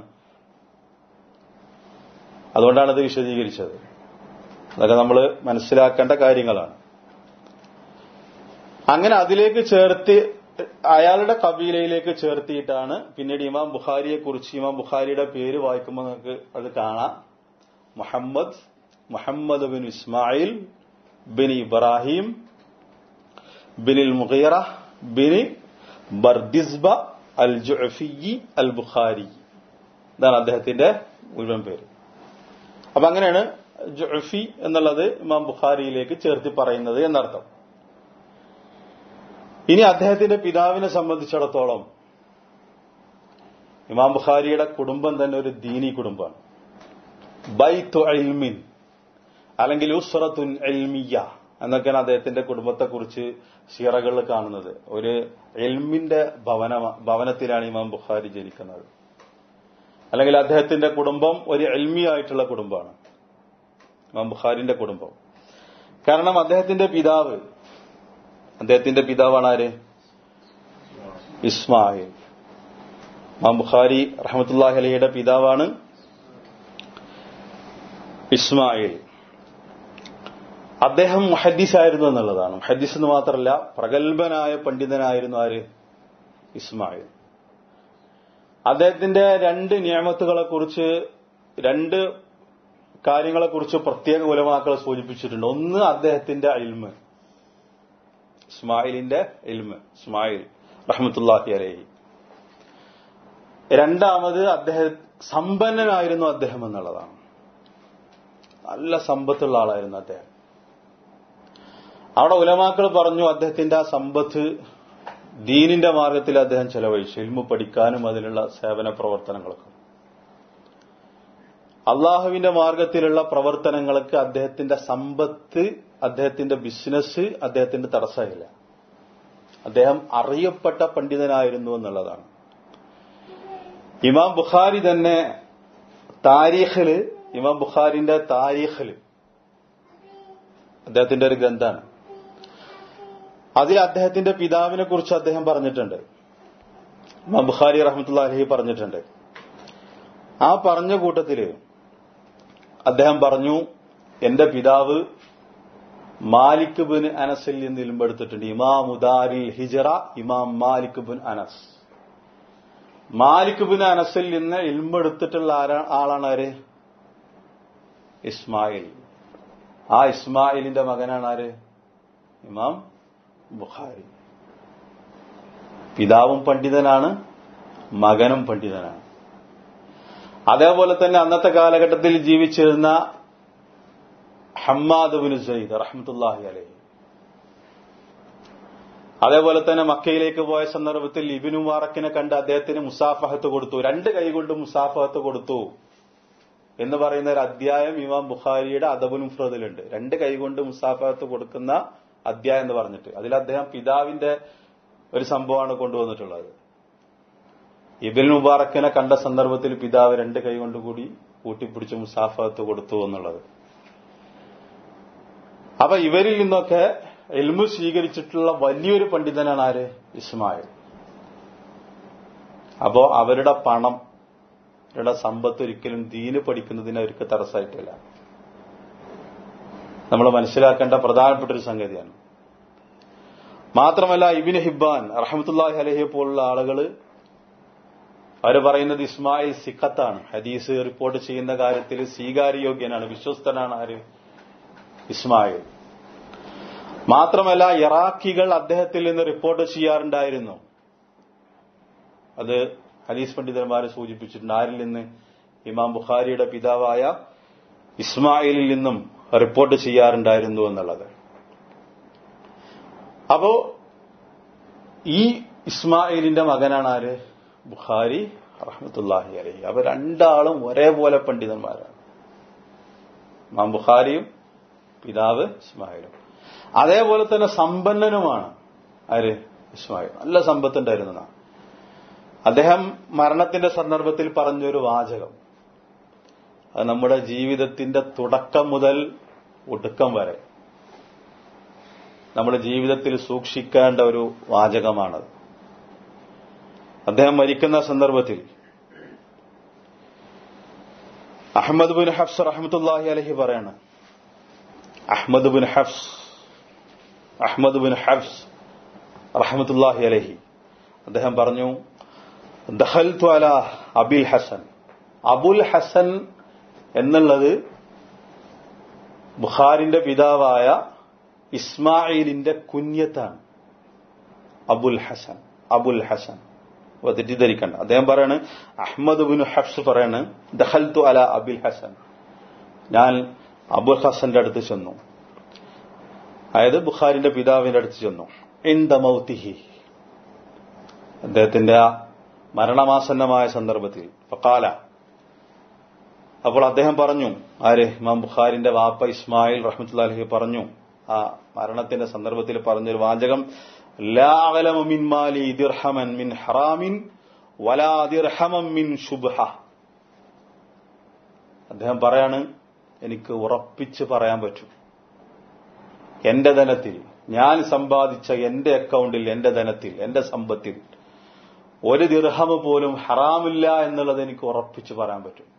അതുകൊണ്ടാണ് അത് വിശദീകരിച്ചത്. അതൊക്കെ നമ്മൾ മനസ്സിലാക്കേണ്ട കാര്യങ്ങളാണ്. അങ്ങനെ അതിലേക്ക് ചേർത്ത് അയാളുടെ കബീലയിലേക്ക് ചേർത്തിയിട്ടാണ് പിന്നീട് ഇമാം ബുഖാരിയെ കുറിച്ച്, ഇമാം ബുഖാരിയുടെ പേര് വായിക്കുമ്പോൾ നമുക്ക് അത് കാണാം. മുഹമ്മദ് മുഹമ്മദ് ബിൻ ഇസ്മായിൽ ബിൻ ഇബ്രാഹിം ബിനിൽ മുഗീറ ബിൻ ബർദിസ്ബ അൽ ജുഅഫി അൽ ബുഖാരി. ഇതാണ് അദ്ദേഹത്തിന്റെ മുഴുവൻ പേര്. അപ്പൊ അങ്ങനെയാണ് ജുഅഫി എന്നുള്ളത് ഇമാം ബുഖാരിയിലേക്ക് ചേർത്തി പറയുന്നത് എന്നർത്ഥം. ഇനി അദ്ദേഹത്തിന്റെ പിതാവിനെ സംബന്ധിച്ചിടത്തോളം ഇമാം ബുഖാരിയുടെ കുടുംബം തന്നെ ഒരു ദീനി കുടുംബമാണ്. ബൈത്തു ഇൽമിൻ അല്ലെങ്കിൽ ഉസ്റത്തുൻ ഇൽമിയ എന്നൊക്കെയാണ് അദ്ദേഹത്തിന്റെ കുടുംബത്തെക്കുറിച്ച് സീറകളിൽ കാണുന്നത്. ഒരു ഇൽമിന്റെ ഭവന ഭവനത്തിലാണ് ഇമാം ബുഖാരി ജനിക്കുന്നത്. അല്ലെങ്കിൽ അദ്ദേഹത്തിന്റെ കുടുംബം ഒരു ഇൽമിയായിട്ടുള്ള കുടുംബമാണ് ഇമാം ബുഖാരിന്റെ കുടുംബം. കാരണം അദ്ദേഹത്തിന്റെ പിതാവ് അദ്ദേഹത്തിന്റെ പിതാവാണ് ആര്? ഇസ്മായിൽ. ഇമാം ബുഖാരി റഹ്മത്തുള്ളാഹി അലൈഹിയുടെ പിതാവാണ് ഇസ്മായിൽ. അദ്ദേഹം മുഹദ്ദിസായിരുന്നു എന്നുള്ളതാണ്. മുഹദ്ദിസ് എന്ന് മാത്രമല്ല, പ്രഗത്ഭനായ പണ്ഡിതനായിരുന്നു ആര്? ഇസ്മായിൽ. അദ്ദേഹത്തിന്റെ രണ്ട് നിഅമത്തുകളെ കുറിച്ച്, രണ്ട് കാര്യങ്ങളെക്കുറിച്ച് പ്രത്യേക ഉലമാക്കൾ സൂചിപ്പിച്ചിട്ടുണ്ട്. ഒന്ന് അദ്ദേഹത്തിന്റെ ഇൽമ്, ഇസ്മായിലിന്റെ ഇൽമ്, ഇസ്മായിൽ റഹ്മത്തുള്ളാഹി അലൈഹി. രണ്ടാമത് അദ്ദേഹം സമ്പന്നനായിരുന്നു അദ്ദേഹം എന്നുള്ളതാണ്. നല്ല സമ്പത്തുള്ള ആളായിരുന്നു അദ്ദേഹം. അവിടെ ഉലമാക്കൾ പറഞ്ഞു അദ്ദേഹത്തിന്റെ ആ സമ്പത്ത് ദീനിന്റെ മാർഗത്തിൽ അദ്ദേഹം ചെലവഴിച്ചു, ഇൽമു പഠിക്കാനും അതിനുള്ള സേവന പ്രവർത്തനങ്ങൾക്കും. അള്ളാഹുവിന്റെ മാർഗത്തിലുള്ള പ്രവർത്തനങ്ങൾക്ക് അദ്ദേഹത്തിന്റെ സമ്പത്ത്, അദ്ദേഹത്തിന്റെ ബിസിനസ് അദ്ദേഹത്തിന്റെ തടസ്സമില്ല. അദ്ദേഹം അറിയപ്പെട്ട പണ്ഡിതനായിരുന്നു എന്നുള്ളതാണ്. ഇമാം ബുഖാരി തന്നെ താരീഖില്, ഇമാം ബുഖാരിന്റെ താരീഖില് അദ്ദേഹത്തിന്റെ ഒരു ഗ്രന്ഥമാണ്. അതിൽ അദ്ദേഹത്തിന്റെ പിതാവിനെ കുറിച്ച് അദ്ദേഹം പറഞ്ഞിട്ടുണ്ട്. ഇമാം ബുഖാരി റഹ്മത്തുള്ളാഹി അലൈഹി പറഞ്ഞിട്ടുണ്ട്. ആ പറഞ്ഞ കൂട്ടത്തില് അദ്ദേഹം പറഞ്ഞു, എന്റെ പിതാവ് മാലിക് ബിൻ അനസിൽ നിന്ന് ഇൽമെടുത്തിട്ടുണ്ട്. ഇമാം ദാരിൽ ഹിജ്റ ഇമാം മാലിക് ബിൻ അനസ്. മാലിക് ബിൻ അനസിൽ നിന്ന് ഇൽമെടുത്തിട്ടുള്ള ആളാണ് ആര്? ഇസ്മായിൽ. ആ ഇസ്മായിലിന്റെ മകനാണ് ആര്? ഇമാം ബുഖാരി. പിതാവും പണ്ഡിതനാണ്, മകനും പണ്ഡിതനാണ്. അതേപോലെ തന്നെ അന്നത്തെ കാലഘട്ടത്തിൽ ജീവിച്ചിരുന്ന ഹമ്മാദ് ബിൻ സയ്യിദ് റഹ്മത്തുള്ളാഹി അലൈഹി, അതേപോലെ തന്നെ മക്കയിലേക്ക് പോയ സന്ദർഭത്തിൽ ഇബ്നു മുബാറക്കിനെ കണ്ട് അദ്ദേഹത്തിന് മുസാഫഹത്ത് കൊടുത്തു, രണ്ട് കൈകൊണ്ട് മുസാഫഹത്ത് കൊടുത്തു എന്ന് പറയുന്ന ഒരു അധ്യായം ഇമാം ബുഖാരിയുടെ അദബുൽ മുഫ്രദിലുണ്ട്. രണ്ട് കൈകൊണ്ട് മുസാഫഹത്ത് കൊടുക്കുന്ന അധ്യായം എന്ന് പറഞ്ഞിട്ട്. അതിൽ അദ്ദേഹം പിതാവിന്റെ ഒരു സംഭവമാണ് കൊണ്ടുവന്നിട്ടുള്ളത്. ഇബ്നുൽ മുബാറക്കിനെ കണ്ട സന്ദർഭത്തിൽ പിതാവ് രണ്ട് കൈ കൊണ്ടുകൂടി കൂട്ടിപ്പിടിച്ച് മുസാഫത്ത് കൊടുത്തു എന്നുള്ളത്. അപ്പൊ ഇവരിൽ നിന്നൊക്കെ ഇൽമു സ്വീകരിച്ചിട്ടുള്ള വലിയൊരു പണ്ഡിതനാണ് ആര്? ഇസ്മായിൽ. അപ്പോ അവരുടെ പണം, അവരുടെ സമ്പത്ത് ഒരിക്കലും ദീന് പഠിക്കുന്നതിന് അവർക്ക് തടസ്സമായിട്ടില്ല. നമ്മൾ മനസ്സിലാക്കേണ്ട പ്രധാനപ്പെട്ട ഒരു സംഗതിയാണ്. മാത്രമല്ല ഇബ്നു ഹിബ്ബാൻ റഹ്മത്തുള്ളാഹി അലൈഹി പോലുള്ള ആളുകൾ അവർ പറയുന്നത് ഇസ്മായിൽ സിഖത്താണ്, ഹദീസ് റിപ്പോർട്ട് ചെയ്യുന്ന കാര്യത്തിൽ സ്വീകാര്യയോഗ്യനാണ്, വിശ്വസ്തനാണ് ആര്? ഇസ്മായിൽ. മാത്രമല്ല ഇറാഖികൾ അദ്ദേഹത്തിൽ നിന്ന് റിപ്പോർട്ട് ചെയ്യാറുണ്ടായിരുന്നു. അത് ഹദീസ് പണ്ഡിതന്മാർ സൂചിപ്പിച്ചിട്ടുണ്ട്. ആരിൽ നിന്ന്? ഇമാം ബുഖാരിയുടെ പിതാവായ ഇസ്മായിലിൽ നിന്നും റിപ്പോർട്ട് ചെയ്യാറുണ്ടായിരുന്നു എന്നുള്ളത്. അപ്പോ ഈ ഇസ്മായിലിന്റെ മകനാണ് ആര്? ബുഖാരി റഹ്മത്തുള്ളാഹി അലൈഹി. അവർ രണ്ടാളും ഒരേപോലെ പണ്ഡിതന്മാരാണ്. ഇമാം ബുഖാരിയും പിതാവ് ഇസ്മായിലും. അതേപോലെ തന്നെ സമ്പന്നനുമാണ് ആര്? ഇസ്മായിൽ. നല്ല സമ്പത്തുണ്ടായിരുന്ന അദ്ദേഹം മരണത്തിന്റെ സന്ദർഭത്തിൽ പറഞ്ഞൊരു വാചകം, അത് നമ്മുടെ ജീവിതത്തിന്റെ തുടക്കം മുതൽ ഒടുക്കം വരെ നമ്മുടെ ജീവിതത്തിൽ സൂക്ഷിക്കേണ്ട ഒരു വാചകമാണത്. അദ്ദേഹം മരിക്കുന്ന സന്ദർഭത്തിൽ അഹ്മദ് ബിൻ ഹഫ്സ് റഹ്മത്തുള്ളാഹി അലൈഹി പറയാണ്, അഹ്മദ് ബിൻ ഹഫ്സ് അഹ്മദ് ബിൻ ഹഫ്സ് റഹ്മത്തുള്ളാഹി അലൈഹി അദ്ദേഹം പറഞ്ഞു, ദഖൽതു അലാ അബുൽ ഹസൻ. അബുൽ ഹസൻ എന്നുള്ളത് ബുഖാരിന്റെ പിതാവായ ഇസ്മായിലിന്റെ കുഞ്ഞത്താണ്. അബുൽ ഹസൻ അബുൽ ഹസൻ തെറ്റിദ്ധരിക്കണ്ട. അദ്ദേഹം പറയാണ്, അഹ്മദ് ബിൻ ഹഫ്സ് പറയാണ്, ദഖൽതു അലാ അബുൽ ഹസൻ, ഞാൻ അബുൽ ഹസന്റെ അടുത്ത് ചെന്നു, അതായത് ബുഖാരിന്റെ പിതാവിന്റെ അടുത്ത് ചെന്നു. ഇൻദ മൗതിഹി, അദ്ദേഹത്തിന്റെ ആ മരണമാസന്നമായ സന്ദർഭത്തിൽ. ഫഖാല, അപ്പോൾ അദ്ദേഹം പറഞ്ഞു, ആര്? ഇമാം ബുഖാരിന്റെ വാപ്പ ഇസ്മായിൽ റഹ്മത്തുള്ളാഹി അലൈഹി പറഞ്ഞു, ആ മരണത്തിന്റെ സന്ദർഭത്തിൽ പറഞ്ഞൊരു വാചകം, ലാ അഅലമു മിൻ മാലി ദിർഹമൻ മിൻ ഹറാമിൻ വലാ ദിർഹമൻ മിൻ ശുബ്ഹ. അദ്ദേഹം പറയാണ്, എനിക്ക് ഉറപ്പിച്ച് പറയാൻ പറ്റും, എന്റെ ധനത്തിൽ, ഞാൻ സമ്പാദിച്ച എന്റെ അക്കൗണ്ടിൽ, എന്റെ ധനത്തിൽ, എന്റെ സമ്പത്തിൽ ഒരു ദിർഹം പോലും ഹറാമില്ല എന്നുള്ളത് എനിക്ക് ഉറപ്പിച്ച് പറയാൻ പറ്റും.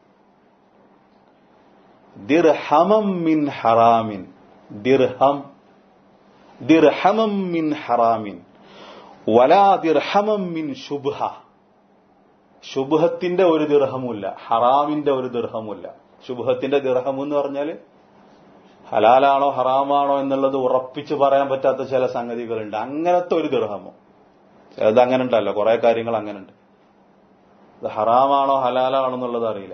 ദിർഹമം മിൻ ഹറാമിൻ, ദിർഹം ദിർഹമം മിൻ ഹറാമിൻ വലാ ദിർഹമം മിൻ ശുബ്ഹ. ശുബ്ഹത്തിന്റെ ഒരു ദിർഹമുല്ല, ഹറാമിന്റെ ഒരു ദിർഹമുല്ല. ശുബ്ഹത്തിന്റെ ദിർഹം എന്ന് പറഞ്ഞാൽ ഹലാലാണോ ഹറാമാണോ എന്നുള്ളത് ഉറപ്പിച്ച് പറയാൻ പറ്റാത്ത ചില സംഗതികളുണ്ട്. അങ്ങനത്തെ ഒരു ദിർഹമോ, ചിലത് അങ്ങനെ ഉണ്ടല്ലോ, കുറെ കാര്യങ്ങൾ അങ്ങനെ ഉണ്ട്, അത് ഹറാമാണോ ഹലാലാണോ എന്നുള്ളത് അറിയില്ല.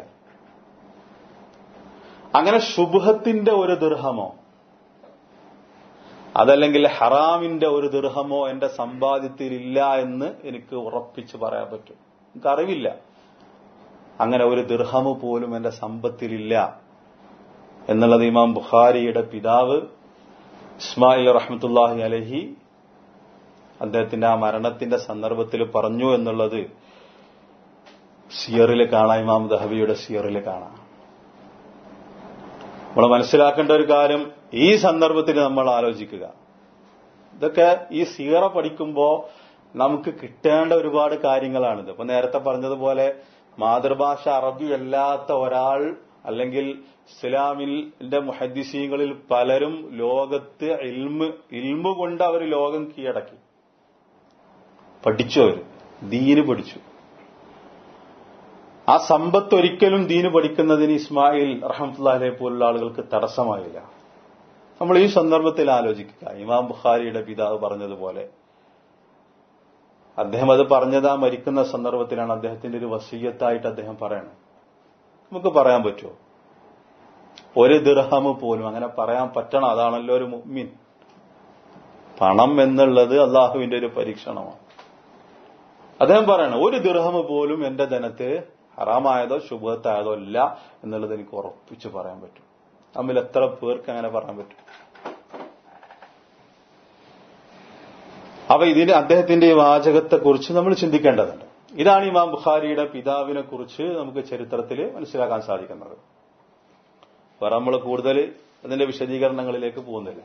അങ്ങനെ ശുബ്ഹത്തിന്റെ ഒരു ദിർഹമോ അതല്ലെങ്കിൽ ഹറാമിന്റെ ഒരു ദിർഹമോ എന്റെ സമ്പാദ്യത്തിൽ ഇല്ല എന്ന് എനിക്ക് ഉറപ്പിച്ച് പറയാൻ പറ്റും. എനിക്കറിവില്ല, അങ്ങനെ ഒരു ദിർഹമ് പോലും എന്റെ സമ്പത്തിലില്ല എന്നുള്ളത് ഇമാം ബുഖാരിയുടെ പിതാവ് ഇസ്മായിൽ റഹ്മത്തുള്ളാഹി അലൈഹി അദ്ദേഹത്തിന്റെ ആ മരണത്തിന്റെ സന്ദർഭത്തിൽ പറഞ്ഞു എന്നുള്ളത് സിയറിൽ കാണാം, ഇമാം ദഹബിയുടെ സിയറിൽ കാണാം. നമ്മൾ മനസ്സിലാക്കേണ്ട ഒരു കാര്യം, ഈ സന്ദർഭത്തിൽ നമ്മൾ ആലോചിക്കുക, ഇതൊക്കെ ഈ സീറ പഠിക്കുമ്പോൾ നമുക്ക് കിട്ടേണ്ട ഒരുപാട് കാര്യങ്ങളാണിത്. ഇപ്പൊ നേരത്തെ പറഞ്ഞതുപോലെ മാതൃഭാഷ അറബി അല്ലാത്ത ഒരാൾ, അല്ലെങ്കിൽ ഇസ്ലാമിന്റെ മുഹദ്ദിസീങ്ങളിൽ പലരും ലോകത്ത് ഇൽമ് ഇൽമു കൊണ്ട് അവർ ലോകം കീഴടക്കി, പഠിച്ചു, അവർ ദീന് പഠിച്ചു. ആ സമ്പത്ത് ഒരിക്കലും ദീന് പഠിക്കുന്നതിന് ഇസ്മായിൽ റഹ്മത്തുള്ളാഹി അലൈഹി പോലുള്ള ആളുകൾക്ക് തടസ്സമായില്ല. നമ്മൾ ഈ സന്ദർഭത്തിൽ ആലോചിക്കുക, ഇമാം ബുഖാരിയുടെ പിതാവ് പറഞ്ഞതുപോലെ അദ്ദേഹം അത് പറഞ്ഞത് ആ മരിക്കുന്ന സന്ദർഭത്തിലാണ്. അദ്ദേഹത്തിന്റെ ഒരു വസിയ്യത്തായിട്ട് അദ്ദേഹം പറയണം. നമുക്ക് പറയാൻ പറ്റുമോ? ഒരു ദിർഹം പോലും അങ്ങനെ പറയാൻ പറ്റണം. അതാണല്ലോ ഒരു മുഅ്മിൻ. പണം എന്നുള്ളത് അള്ളാഹുവിന്റെ ഒരു പരീക്ഷണമാണ്. അദ്ദേഹം പറയണം, ഒരു ദിർഹം പോലും എന്റെ ധനത്ത് ഹറാമായതോ ശുബ്ഹത്തായതോ ഇല്ല എന്നുള്ളത് എനിക്ക് ഉറപ്പിച്ച് പറയാൻ പറ്റും. തമ്മിൽ എത്ര പേർക്ക് അങ്ങനെ പറയാൻ പറ്റും? അപ്പൊ ഇതിന് അദ്ദേഹത്തിന്റെ ഈ വാചകത്തെ കുറിച്ച് നമ്മൾ ചിന്തിക്കേണ്ടതുണ്ട്. ഇതാണ് ഇമാം ബുഖാരിയുടെ പിതാവിനെ കുറിച്ച് നമുക്ക് ചരിത്രത്തിൽ മനസ്സിലാക്കാൻ സാധിക്കുന്നത്. വേറെ നമ്മൾ കൂടുതൽ അതിന്റെ വിശദീകരണങ്ങളിലേക്ക് പോകുന്നില്ല.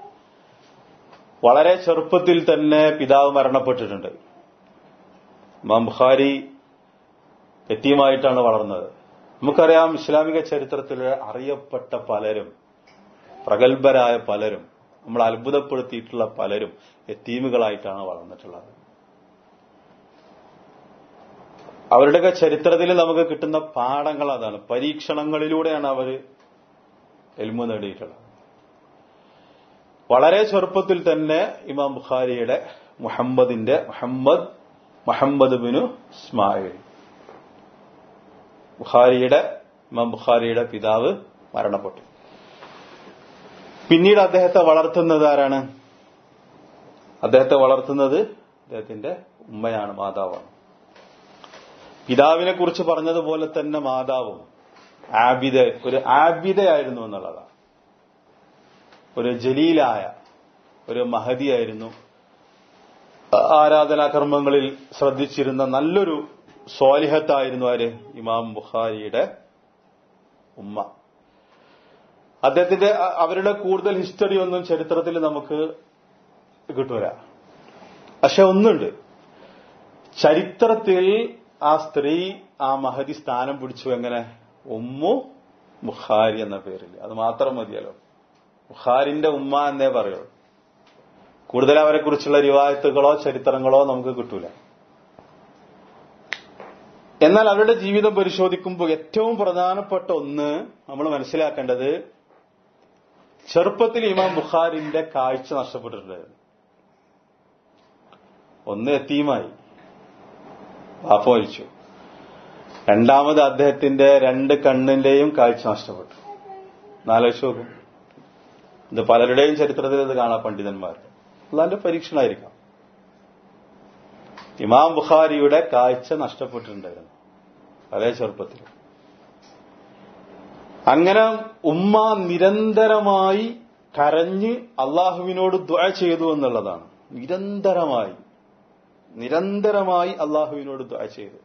വളരെ ചെറുപ്പത്തിൽ തന്നെ പിതാവ് മരണപ്പെട്ടിട്ടുണ്ട്. ഇമാം ബുഖാരി യതീമായിട്ടാണ് വളർന്നത്. നമുക്കറിയാം, ഇസ്ലാമിക ചരിത്രത്തിൽ അറിയപ്പെട്ട പലരും, പ്രഗത്ഭരായ പലരും, നമ്മൾ അത്ഭുതപ്പെടുത്തിയിട്ടുള്ള പലരും യതീമുകളായിട്ടാണ് വളർന്നിട്ടുള്ളത്. അവരുടെയൊക്കെ ചരിത്രത്തിൽ നമുക്ക് കിട്ടുന്ന പാഠങ്ങൾ അതാണ്. പരീക്ഷണങ്ങളിലൂടെയാണ് അവർ ഇൽമു നേടിയിട്ടുള്ളത്. വളരെ ചെറുപ്പത്തിൽ തന്നെ ഇമാം ബുഖാരിയുടെ മുഹമ്മദിന്റെ മുഹമ്മദ് മുഹമ്മദ് ബിനു ഇസ്മായിൽ, ബുഖാരിയുടെ ഇമാം ബുഖാരിയുടെ പിതാവ് മരണപ്പെട്ടു. പിന്നീട് അദ്ദേഹത്തെ വളർത്തുന്നത് ആരാണ്? അദ്ദേഹത്തെ വളർത്തുന്നത് അദ്ദേഹത്തിന്റെ ഉമ്മയാണ്, മാതാവാണ്. പിതാവിനെ കുറിച്ച് പറഞ്ഞതുപോലെ തന്നെ മാതാവും ആബിദ, ഒരു ആബിദയായിരുന്നു എന്നുള്ളതാണ്. ഒരു ജലീലായ ഒരു മഹദിയായിരുന്നു. ആരാധനാകർമ്മങ്ങളിൽ ശ്രദ്ധിച്ചിരുന്ന നല്ലൊരു സ്വാലിഹത്തായിരുന്നു ആര്? ഇമാം ബുഖാരിയുടെ ഉമ്മ. അദ്ദേഹത്തിന്റെ അവരുടെ കൂടുതൽ ഹിസ്റ്ററി ഒന്നും ചരിത്രത്തിൽ നമുക്ക് കിട്ടൂല. പക്ഷെ ഒന്നുണ്ട്, ചരിത്രത്തിൽ ആ സ്ത്രീ, ആ മഹദി സ്ഥാനം പിടിച്ചു. എങ്ങനെ? ഉമ്മു ബുഖാരി എന്ന പേരിൽ. അത് മാത്രം മതിയല്ലോ, ബുഖാരിന്റെ ഉമ്മ എന്നേ പറയുള്ളൂ. കൂടുതൽ അവരെ കുറിച്ചുള്ള റിവായത്തുകളോ ചരിത്രങ്ങളോ നമുക്ക് കിട്ടൂല. എന്നാൽ അവരുടെ ജീവിതം പരിശോധിക്കുമ്പോൾ ഏറ്റവും പ്രധാനപ്പെട്ട ഒന്ന് നമ്മൾ മനസ്സിലാക്കേണ്ടത്, ചെറുപ്പത്തിൽ ഇമാം ബുഖാരിന്റെ കാഴ്ച നഷ്ടപ്പെട്ടിട്ടുണ്ടായിരുന്നു. ഒന്ന് യതീമായി, വാപ്പ മരിച്ചു. രണ്ടാമത് അദ്ദേഹത്തിന്റെ രണ്ട് കണ്ണിന്റെയും കാഴ്ച നഷ്ടപ്പെട്ടു. നാലോചിച്ച് നോക്കും. ഇത് പലരുടെയും ചരിത്രത്തിൽ ഇത് കാണാം, പണ്ഡിതന്മാർ. അള്ളാന്റെ പരീക്ഷണമായിരിക്കാം. ഇമാം ബുഖാരിയുടെ കാഴ്ച നഷ്ടപ്പെട്ടിട്ടുണ്ടായിരുന്നു വളരെ ചെറുപ്പത്തിൽ. അങ്ങനെ ഉമ്മ നിരന്തരമായി കരഞ്ഞ് അള്ളാഹുവിനോട് ദുആ ചെയ്തു എന്നുള്ളതാണ്. നിരന്തരമായി നിരന്തരമായി അള്ളാഹുവിനോട് ദുആ ചെയ്തു.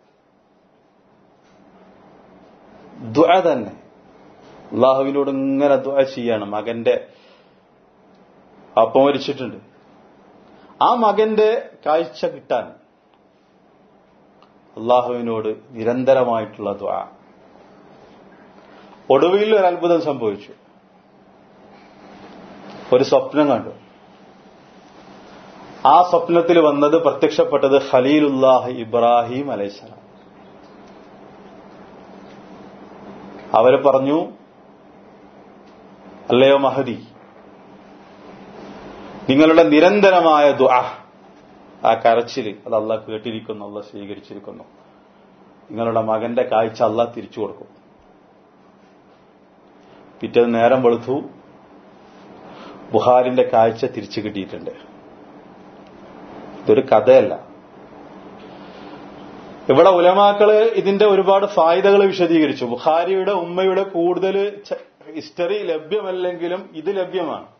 ദുആ തന്നെ അള്ളാഹുവിനോട് ഇങ്ങനെ ദുആ ചെയ്യാണ്. മകന്റെ അപ്പം മരിച്ചിട്ടുണ്ട്, ആ മകന്റെ കാഴ്ച കിട്ടാൻ അള്ളാഹുവിനോട് നിരന്തരമായിട്ടുള്ള ദുആ. ഒടുവിൽ ഒരു അത്ഭുതം സംഭവിച്ചു. ഒരു സ്വപ്നം കണ്ടു. ആ സ്വപ്നത്തിൽ വന്നത്, പ്രത്യക്ഷപ്പെട്ടത് ഖലീലുല്ലാഹ് ഇബ്രാഹിം അലൈഹിസ്സലാം. അവര് പറഞ്ഞു, അല്ലയോ മഹദി, നിങ്ങളുടെ നിരന്തരമായ ദുആ, ആ കരച്ചില്, അത് അള്ളാഹ് കേട്ടിരിക്കുന്നു, അള്ളാഹ് സ്വീകരിച്ചിരിക്കുന്നു. നിങ്ങളുടെ മകന്റെ കാഴ്ച അള്ളാഹ് തിരിച്ചു കൊടുക്കും. പിറ്റേന്ന് നേരം വെളുത്തു, ബുഖാരിന്റെ കാഴ്ച തിരിച്ചു കിട്ടിയിട്ടുണ്ട്. ഇതൊരു കഥയല്ല. ഇവിടെ ഉലമാക്കള് ഇതിന്റെ ഒരുപാട് ഫായിദകൾ വിശദീകരിച്ചു. ബുഖാരിയുടെ ഉമ്മയുടെ കൂടുതൽ ഹിസ്റ്ററി ലഭ്യമല്ലെങ്കിലും ഇത് ലഭ്യമാണ്.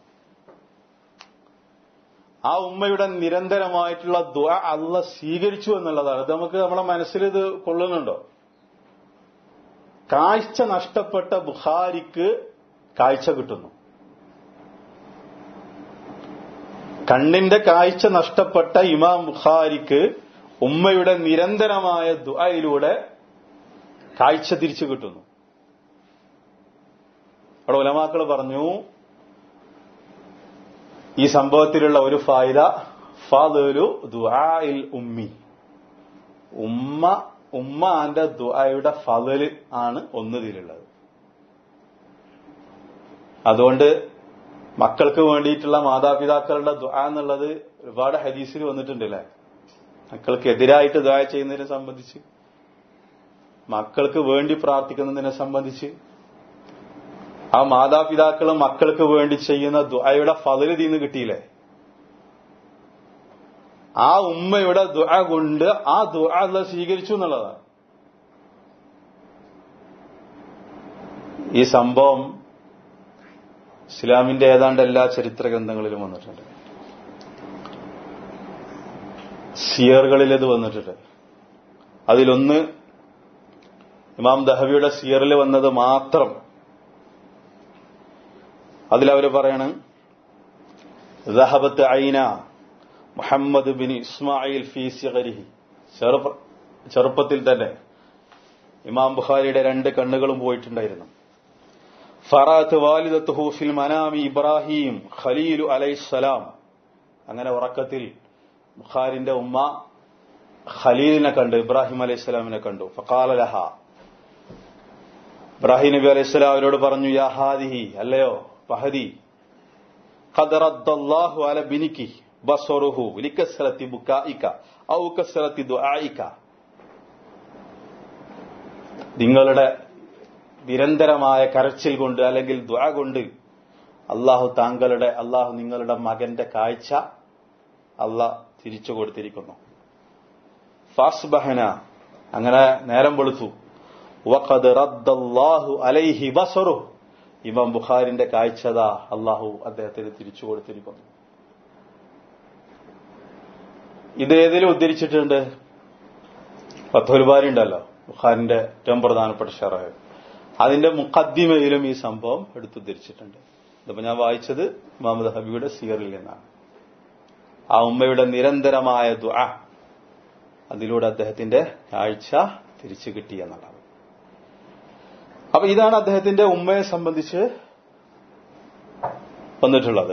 ആ ഉമ്മയുടെ നിരന്തരമായിട്ടുള്ള ദുആ അള്ളാഹ് സ്വീകരിച്ചു എന്നുള്ളതാണ്. ഇത് നമുക്ക് നമ്മളെ മനസ്സിൽ ഇത് കൊള്ളുന്നുണ്ടോ? കാഴ്ച നഷ്ടപ്പെട്ട ബുഖാരിക്ക് കാഴ്ച കിട്ടുന്നു. കണ്ണിന്റെ കാഴ്ച നഷ്ടപ്പെട്ട ഇമാം ബുഖാരിക്ക് ഉമ്മയുടെ നിരന്തരമായ ദുആയിലൂടെ കാഴ്ച തിരിച്ചു കിട്ടുന്നു. അവിടെ ഉലമാക്കൾ പറഞ്ഞു, ഈ സംഭവത്തിലുള്ള ഒരു ഫായിദ, ഫാദലു ദുആഇൽ ഉമ്മി, ഉമ്മ ഉമ്മാന്റെ ദുആയുടെ ഫളല് ആണ് ഒന്നതിലുള്ളത്. അതുകൊണ്ട് മക്കൾക്ക് വേണ്ടിയിട്ടുള്ള മാതാപിതാക്കളുടെ ദുആ എന്നുള്ളത് ഒരുപാട് ഹദീസിൽ വന്നിട്ടുണ്ടല്ലേ. മക്കൾക്ക് എതിരായിട്ട് ദുആ ചെയ്യുന്നതിനെ സംബന്ധിച്ച്, മക്കൾക്ക് വേണ്ടി പ്രാർത്ഥിക്കുന്നതിനെ സംബന്ധിച്ച്, ആ മാതാപിതാക്കൾ മക്കൾക്ക് വേണ്ടി ചെയ്യുന്ന ദുആയുടെ ഫളല് ദീന്ന് കിട്ടിയില്ലേ. ആ ഉമ്മയുടെ ദുആ കൊണ്ട് ആ ദുആ അല്ലാഹ് സ്വീകരിച്ചു എന്നുള്ളതാണ്. ഈ സംഭവം ഇസ്ലാമിന്റെ ഏതാണ്ട് എല്ലാ ചരിത്ര ഗ്രന്ഥങ്ങളിലും വന്നിട്ടുണ്ട്. സിയറുകളിൽ ഇത് വന്നിട്ടുണ്ട്. അതിലൊന്ന് ഇമാം ദഹബിയുടെ സിയറിൽ വന്നത് മാത്രം. അതിലവര് പറയണം, ദഹബത്ത് ഐന മുഹമ്മദ് ബിൻ ഇസ്മായിൽ ഫീ സിഗരിഹി, ചെറുപ്പത്തിൽ തന്നെ ഇമാം ബുഖാരിയുടെ രണ്ട് കണ്ണുകളും പോയിട്ടുണ്ടായിരുന്നു. ഫറാത്ത് വാലിദത്തുഹു ഫിൽ മനാമി ഇബ്രാഹിം ഖലീലു അലൈഹിസ്സലാം, അങ്ങനെ ഉറക്കത്തിൽ ബുഖാരിന്റെ ഉമ്മ ഖലീലിനെ കണ്ടു, ഇബ്രാഹിം അലൈഹിസ്സലാമിനെ കണ്ടു. ഫഖാല ലഹ, ഇബ്രാഹിം നബി അലൈഹിസ്സലാം അവരോട് പറഞ്ഞു, യാ ഹാദിഹി, അല്ലയോ ഫഹദി, ഖദ് റദ്ദല്ലാഹു അല ബിനികി ബസറുഹു ലികസ്റതി ബുകായിക ഔ കസ്റതി ദുആയിക, നിങ്ങളുടെ നിരന്തരമായ കരച്ചിൽ കൊണ്ട് അല്ലെങ്കിൽ ദുആ കൊണ്ട് അള്ളാഹു താങ്കളുടെ അള്ളാഹു നിങ്ങളുടെ മകന്റെ കാഴ്ച അള്ളാഹ് തിരിച്ചു കൊടുത്തിരിക്കുന്നു. ഫാസ്ബഹന, അങ്ങനെ നേരം വെളുത്തു. വഖദ് റദ്ദല്ലാഹു അലൈഹി ബസറുഹു, ഇമാം ബുഖാരിന്റെ കാഴ്ചതാ അള്ളാഹു അദ്ദേഹത്തിന് തിരിച്ചു കൊടുത്തിരിക്കുന്നു. ഇത് ഏതിലും ഉദ്ധരിച്ചിട്ടുണ്ട്? ഫത്ഹുൽ ബാരി ഉണ്ടല്ലോ, ബുഖാരിന്റെ ഏറ്റവും പ്രധാനപ്പെട്ട ശറഹ്, അതിന്റെ മുഖദ്ദിമയിലും ഈ സംഭവം എടുത്തുദ്ധരിച്ചിട്ടുണ്ട്. ഇതിപ്പോ ഞാൻ വായിച്ചത് ഇമാം ദഹബിയുടെ സിയറിൽ നിന്നാണ്. ആ ഉമ്മയുടെ നിരന്തരമായ ദുആ, അതിലൂടെ അദ്ദേഹത്തിന്റെ കാഴ്ച തിരിച്ചു കിട്ടി എന്നുള്ളത്. അപ്പൊ ഇതാണ് അദ്ദേഹത്തിന്റെ ഉമ്മയെ സംബന്ധിച്ച് വന്നിട്ടുള്ളത്.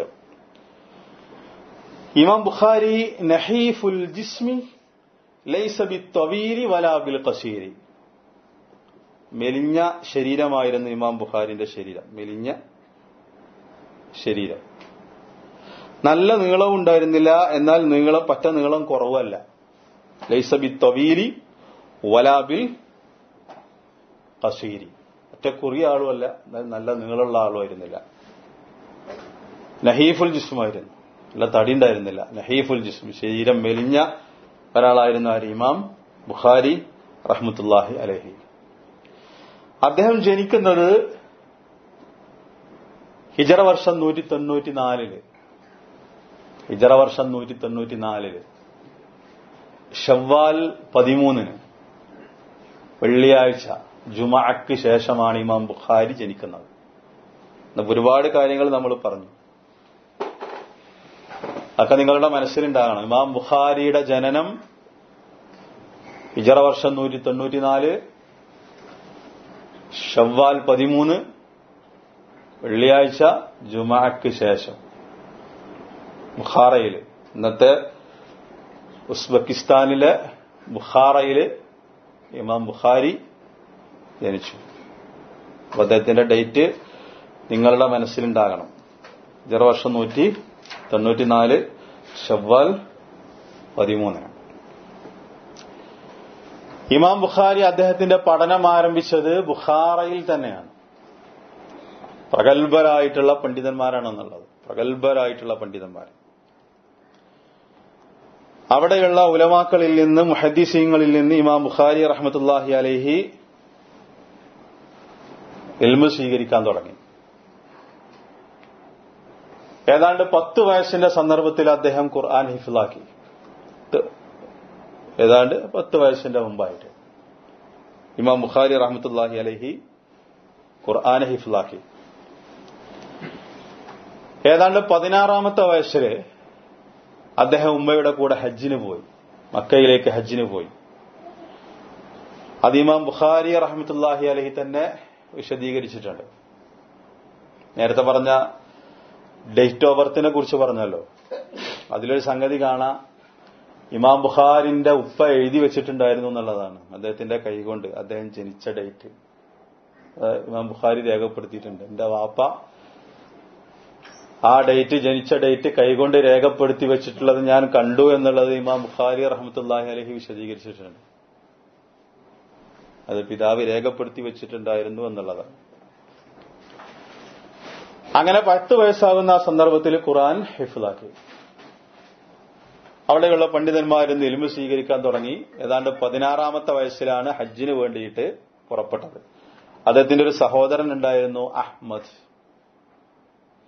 ഇമാം ബുഖാരി നഹീഫുൽ ജിസ്മി ലൈസ ബിത്തവീരി വലാ ബിൽ ഖസീരി, മെലിഞ്ഞ ശരീരമായിരുന്നു ഇമാം ബുഖാരിന്റെ ശരീരം, മെലിഞ്ഞ ശരീരം. നല്ല നീളം ഉണ്ടായിരുന്നില്ല, എന്നാൽ നീളം പറ്റ നീളം കുറവല്ല. ലൈസ ബിത്തവീരി വലാ ബിൽ ഖസീരി, ഒറ്റ കുറിയ ആളുമല്ല, നല്ല നീളമുള്ള ആളുമായിരുന്നില്ല. നഹീഫുൽ ജിസ്മായിരുന്നു, നല്ല തടി ഉണ്ടായിരുന്നില്ല. നഹീഫുൽ ജിസ്മി, ശരീരം മെലിഞ്ഞ ഒരാളായിരുന്നു ആര്? ഇമാം ബുഖാരി റഹ്മത്തുള്ളാഹി അലൈഹി. അദ്ദേഹം ജനിക്കുന്നത് ഹിജറ വർഷം നൂറ്റി തൊണ്ണൂറ്റി നാലില് ഹിജറ വർഷം നൂറ്റി തൊണ്ണൂറ്റി നാലില് ഷവ്വാൽ പതിമൂന്നിന് വെള്ളിയാഴ്ച ജുമഅക്ക് ശേഷമാണ് ഇമാം ബുഖാരി ജനിക്കുന്നത്. ഒരുപാട് കാര്യങ്ങൾ നമ്മൾ പറഞ്ഞു, അതൊക്കെ നിങ്ങളുടെ മനസ്സിലുണ്ടാകണം. ഇമാം ബുഖാരിയുടെ ജനനം ഹിജറ വർഷം നൂറ്റി തൊണ്ണൂറ്റിനാല് ഷവ്വാൽ പതിമൂന്ന് വെള്ളിയാഴ്ച ജുമഅക്ക് ശേഷം ബുഖാറയില്, ഇന്നത്തെ ഉസ്ബെക്കിസ്ഥാനിലെ ബുഖാറയില് ഇമാം ബുഖാരി ജനിച്ചു. അപ്പൊ അദ്ദേഹത്തിന്റെ ഡേറ്റ് നിങ്ങളുടെ മനസ്സിലുണ്ടാകണം. ഹിജറ വർഷം നൂറ്റി തൊണ്ണൂറ്റിനാല് ഷവ്വാൽ പതിമൂന്നിന്. ഇമാം ബുഖാരി അദ്ദേഹത്തിന്റെ പഠനം ആരംഭിച്ചത് ബുഖാറയിൽ തന്നെയാണ്. പ്രഗത്ഭരായിട്ടുള്ള പണ്ഡിതന്മാരാണെന്നുള്ളത്, പ്രഗത്ഭരായിട്ടുള്ള പണ്ഡിതന്മാർ. അവിടെയുള്ള ഉലമാക്കളിൽ നിന്ന്, മുഹദ്ദിസീങ്ങളിൽ നിന്ന് ഇമാം ബുഖാരി റഹ്മത്തുള്ളാഹി അലൈഹി ഇൽമു സ്വീകരിക്കാൻ തുടങ്ങി. ഏതാണ്ട് പത്ത് വയസ്സിന്റെ സന്ദർഭത്തിൽ അദ്ദേഹം ഖുർആൻ ഹിഫ്ലാക്കി. ഏതാണ്ട് പത്ത് വയസ്സിന്റെ മുമ്പായിട്ട് ഇമാം ബുഖാരി റഹ്മത്തുള്ളാഹി അലൈഹി ഖുർആൻ ഹിഫ്ലാക്കി. ഏതാണ്ട് പതിനാറാമത്തെ വയസ്സില് അദ്ദേഹം ഉമ്മയുടെ കൂടെ ഹജ്ജിന് പോയി, മക്കയിലേക്ക് ഹജ്ജിന് പോയി. അത് ഇമാം ബുഖാരി റഹ്മത്തുള്ളാഹി അലൈഹി തന്നെ വിശദീകരിച്ചിട്ടുണ്ട്. നേരത്തെ പറഞ്ഞ ഡേറ്റ് ഓഫ് ബർത്തിനെ കുറിച്ച് പറഞ്ഞല്ലോ, അതിലൊരു സംഗതി കാണാം. ഇമാം ബുഖാരിന്റെ ഉപ്പ എഴുതി വെച്ചിട്ടുണ്ടായിരുന്നു എന്നുള്ളതാണ്. അദ്ദേഹത്തിന്റെ കൈകൊണ്ട് അദ്ദേഹം ജനിച്ച ഡേറ്റ് ഇമാം ബുഖാരി രേഖപ്പെടുത്തിയിട്ടുണ്ട്. എന്റെ വാപ്പ ആ ഡേറ്റ്, ജനിച്ച ഡേറ്റ് കൈകൊണ്ട് രേഖപ്പെടുത്തി വെച്ചിട്ടുള്ളത് ഞാൻ കണ്ടു എന്നുള്ളത് ഇമാം ബുഖാരി റഹ്മത്തുള്ളാഹി അലൈഹി വിശദീകരിച്ചിട്ടുണ്ട്. അത് പിതാവ് രേഖപ്പെടുത്തി വെച്ചിട്ടുണ്ടായിരുന്നു എന്നുള്ളതാണ്. അങ്ങനെ പത്ത് വയസ്സാകുന്ന ആ സന്ദർഭത്തിൽ ഖുർആൻ ഹിഫ്ലാക്കി. അവിടെയുള്ള പണ്ഡിതന്മാരിൽ നിന്ന് ഇൽമു സ്വീകരിക്കാൻ തുടങ്ങി. ഏതാണ്ട് പതിനാറാമത്തെ വയസ്സിലാണ് ഹജ്ജിന് വേണ്ടിയിട്ട് പുറപ്പെട്ടത്. അദ്ദേഹത്തിന്റെ ഒരു സഹോദരൻ ഉണ്ടായിരുന്നു, അഹ്മദ്.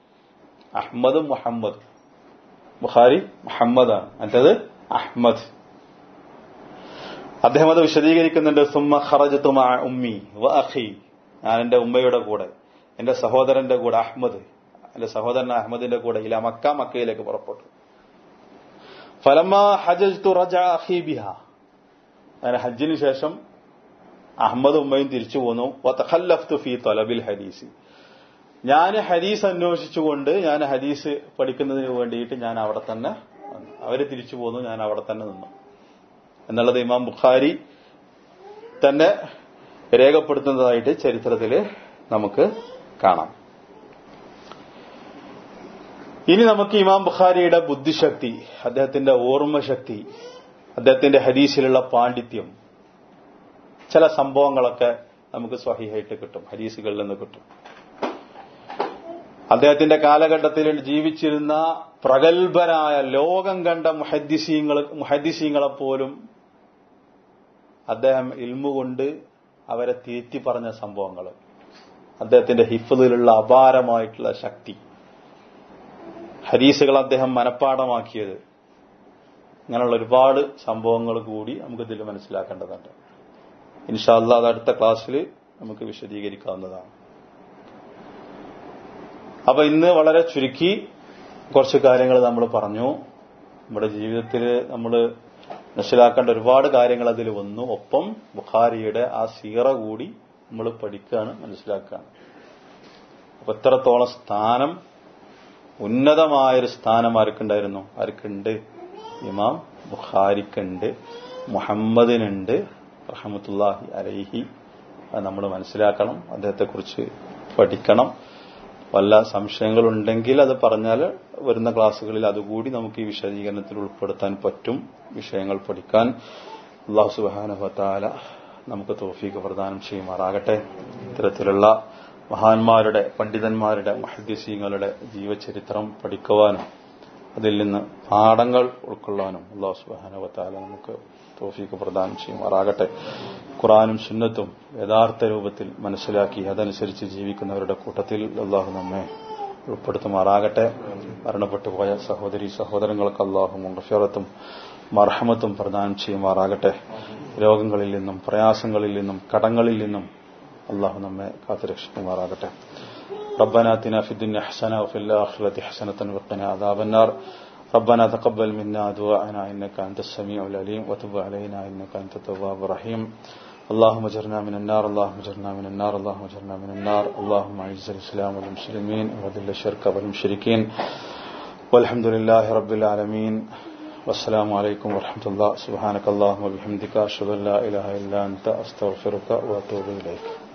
അഹ്മദും മുഹമ്മദ്. ബുഖാരി മുഹമ്മദാണ്, മറ്റത് അഹ്മദ്. അദ്ദേഹം അത് വിശദീകരിക്കുന്നുണ്ട്. സുമ്മ ഖറജതു മഅ ഉമ്മി വ അഖി, ഞാൻ എന്റെ ഉമ്മയുടെ കൂടെ എന്റെ സഹോദരന്റെ കൂടെ അഹ്മദ് എന്റെ സഹോദരൻ അഹമ്മദിന്റെ കൂടെ ഇല മക്ക, മക്കയിലേക്ക് പുറപ്പെട്ടു. ഫലമ്മാ ഹജജ്തു റജഅ അഖി ബിഹാ, അങ്ങനെ ഹജ്ജിന് ശേഷം അഹമ്മദ് ഉമ്മയും തിരിച്ചു പോന്നു. വതഖല്ലഫ്തു ഫീ തലബിൽ ഹദീസ്, ഞാൻ ഹദീസ് അന്വേഷിച്ചുകൊണ്ട് ഞാൻ ഹദീസ് പഠിക്കുന്നതിന് വേണ്ടിയിട്ട് ഞാൻ അവിടെ തന്നെ വന്നു. അവര് തിരിച്ചു പോന്നു, ഞാൻ അവിടെ തന്നെ നിന്നു എന്നുള്ളത് ഇമാം ബുഖാരി തന്നെ രേഖപ്പെടുത്തുന്നതായിട്ട് ചരിത്രത്തിൽ നമുക്ക് കാണാം. ഇനി നമുക്ക് ഇമാം ബുഖാരിയുടെ ബുദ്ധിശക്തി, അദ്ദേഹത്തിന്റെ ഓർമ്മശക്തി, അദ്ദേഹത്തിന്റെ ഹദീസിലുള്ള പാണ്ഡിത്യം, ചില സംഭവങ്ങളൊക്കെ നമുക്ക് സ്വഹീഹായിട്ട് കിട്ടും, ഹദീസുകളിൽ നിന്ന് കിട്ടും. അദ്ദേഹത്തിന്റെ കാലഘട്ടത്തിൽ ജീവിച്ചിരുന്ന പ്രഗത്ഭരായ ലോകം കണ്ട മുഹദ്ദിസീങ്ങൾ മുഹദ്ദിസീങ്ങളെപ്പോലും അദ്ദേഹം ഇൽമു കൊണ്ട് അവരെ തിരുത്തി പറഞ്ഞ സംഭവങ്ങൾ, അദ്ദേഹത്തിന്റെ ഹിഫ്ളിലുള്ള അപാരമായിട്ടുള്ള ശക്തി, ഹദീസുകൾ അദ്ദേഹം മനഃപ്പാടമാക്കിയത്, അങ്ങനെയുള്ള ഒരുപാട് സംഭവങ്ങൾ കൂടി നമുക്ക് ഇതിൽ മനസ്സിലാക്കേണ്ടതുണ്ട്. ഇൻഷാ അല്ലാഹ് അത് അടുത്ത ക്ലാസ്സിൽ നമുക്ക് വിശദീകരിക്കാവുന്നതാണ്. അപ്പൊ ഇന്ന് വളരെ ചുരുക്കി കുറച്ച് കാര്യങ്ങൾ നമ്മൾ പറഞ്ഞു. നമ്മുടെ ജീവിതത്തിൽ നമ്മൾ മനസ്സിലാക്കേണ്ട ഒരുപാട് കാര്യങ്ങൾ അതിൽ വന്നു. ഒപ്പം ബുഖാരിയുടെ ആ സീറ കൂടി നമ്മൾ പഠിക്കുകയാണ്, മനസ്സിലാക്കുകയാണ്. അപ്പൊ എത്രത്തോളം സ്ഥാനം, ഉന്നതമായൊരു സ്ഥാനം ആർക്കുണ്ടായിരുന്നു? ആർക്കുണ്ട്? ഇമാം ബുഖാരിക്കുണ്ട്, മുഹമ്മദിനുണ്ട് റഹ്മത്തുള്ളാഹി അലൈഹി. അത് നമ്മൾ മനസ്സിലാക്കണം, അദ്ദേഹത്തെക്കുറിച്ച് പഠിക്കണം. വല്ല സംശയങ്ങളുണ്ടെങ്കിൽ അത് പറഞ്ഞാൽ വരുന്ന ക്ലാസ്സുകളിൽ അതുകൂടി നമുക്ക് ഈ വിശദീകരണത്തിൽ ഉൾപ്പെടുത്താൻ പറ്റും. വിഷയങ്ങൾ പഠിക്കാൻ അല്ലാഹു സുബ്ഹാനഹു വ തആല നമുക്ക് തൗഫീഖ് പ്രദാനം ചെയ്യുമാറാകട്ടെ. ഇത്തരത്തിലുള്ള മഹാന്മാരുടെ, പണ്ഡിതന്മാരുടെ, മുഹദ്ദിസീങ്ങളുടെ ജീവചരിത്രം പഠിക്കുവാനും അതിൽ നിന്ന് പാഠങ്ങൾ ഉൾക്കൊള്ളാനും അല്ലാഹു സുബ്ഹാനഹു വ തആല നമുക്ക് തൗഫീഖ് പ്രദാനം ചെയ്യുമാറാകട്ടെ. ഖുർആനും സുന്നത്തും യഥാർത്ഥ രൂപത്തിൽ മനസ്സിലാക്കി അതനുസരിച്ച് ജീവിക്കുന്നവരുടെ കൂട്ടത്തിൽ അല്ലാഹു നമ്മെ ഉൾപ്പെടുത്തുമാറാകട്ടെ. മരണപ്പെട്ടു പോയ സഹോദരി സഹോദരങ്ങൾക്ക് അല്ലാഹു മഗ്ഫിറത്തും മർഹമത്തും പ്രദാനം ചെയ്യുമാറാകട്ടെ. രോഗങ്ങളിൽ നിന്നും പ്രയാസങ്ങളിൽ നിന്നും കടങ്ങളിൽ നിന്നും അല്ലാഹു നമ്മെ കാത്തുരക്ഷിക്കുമാറാകട്ടെ. ربنا آتنا في الدنيا حسنة وفي الآخرة حسنة وقنا عذاب النار. ربنا تقبل منا دعاءنا إنك أنت السميع العليم وتب علينا إنك أنت التواب الرحيم. اللهم اجرنا من النار، اللهم اجرنا من النار، اللهم اجرنا من النار. اللهم أعز الإسلام والمسلمين وذل الشرك والمشركين والحمد لله رب العالمين. والسلام عليكم ورحمة الله. سبحانك اللهم وبحمدك أشهد أن لا إله إلا أنت أستغفرك وأتوب إليك.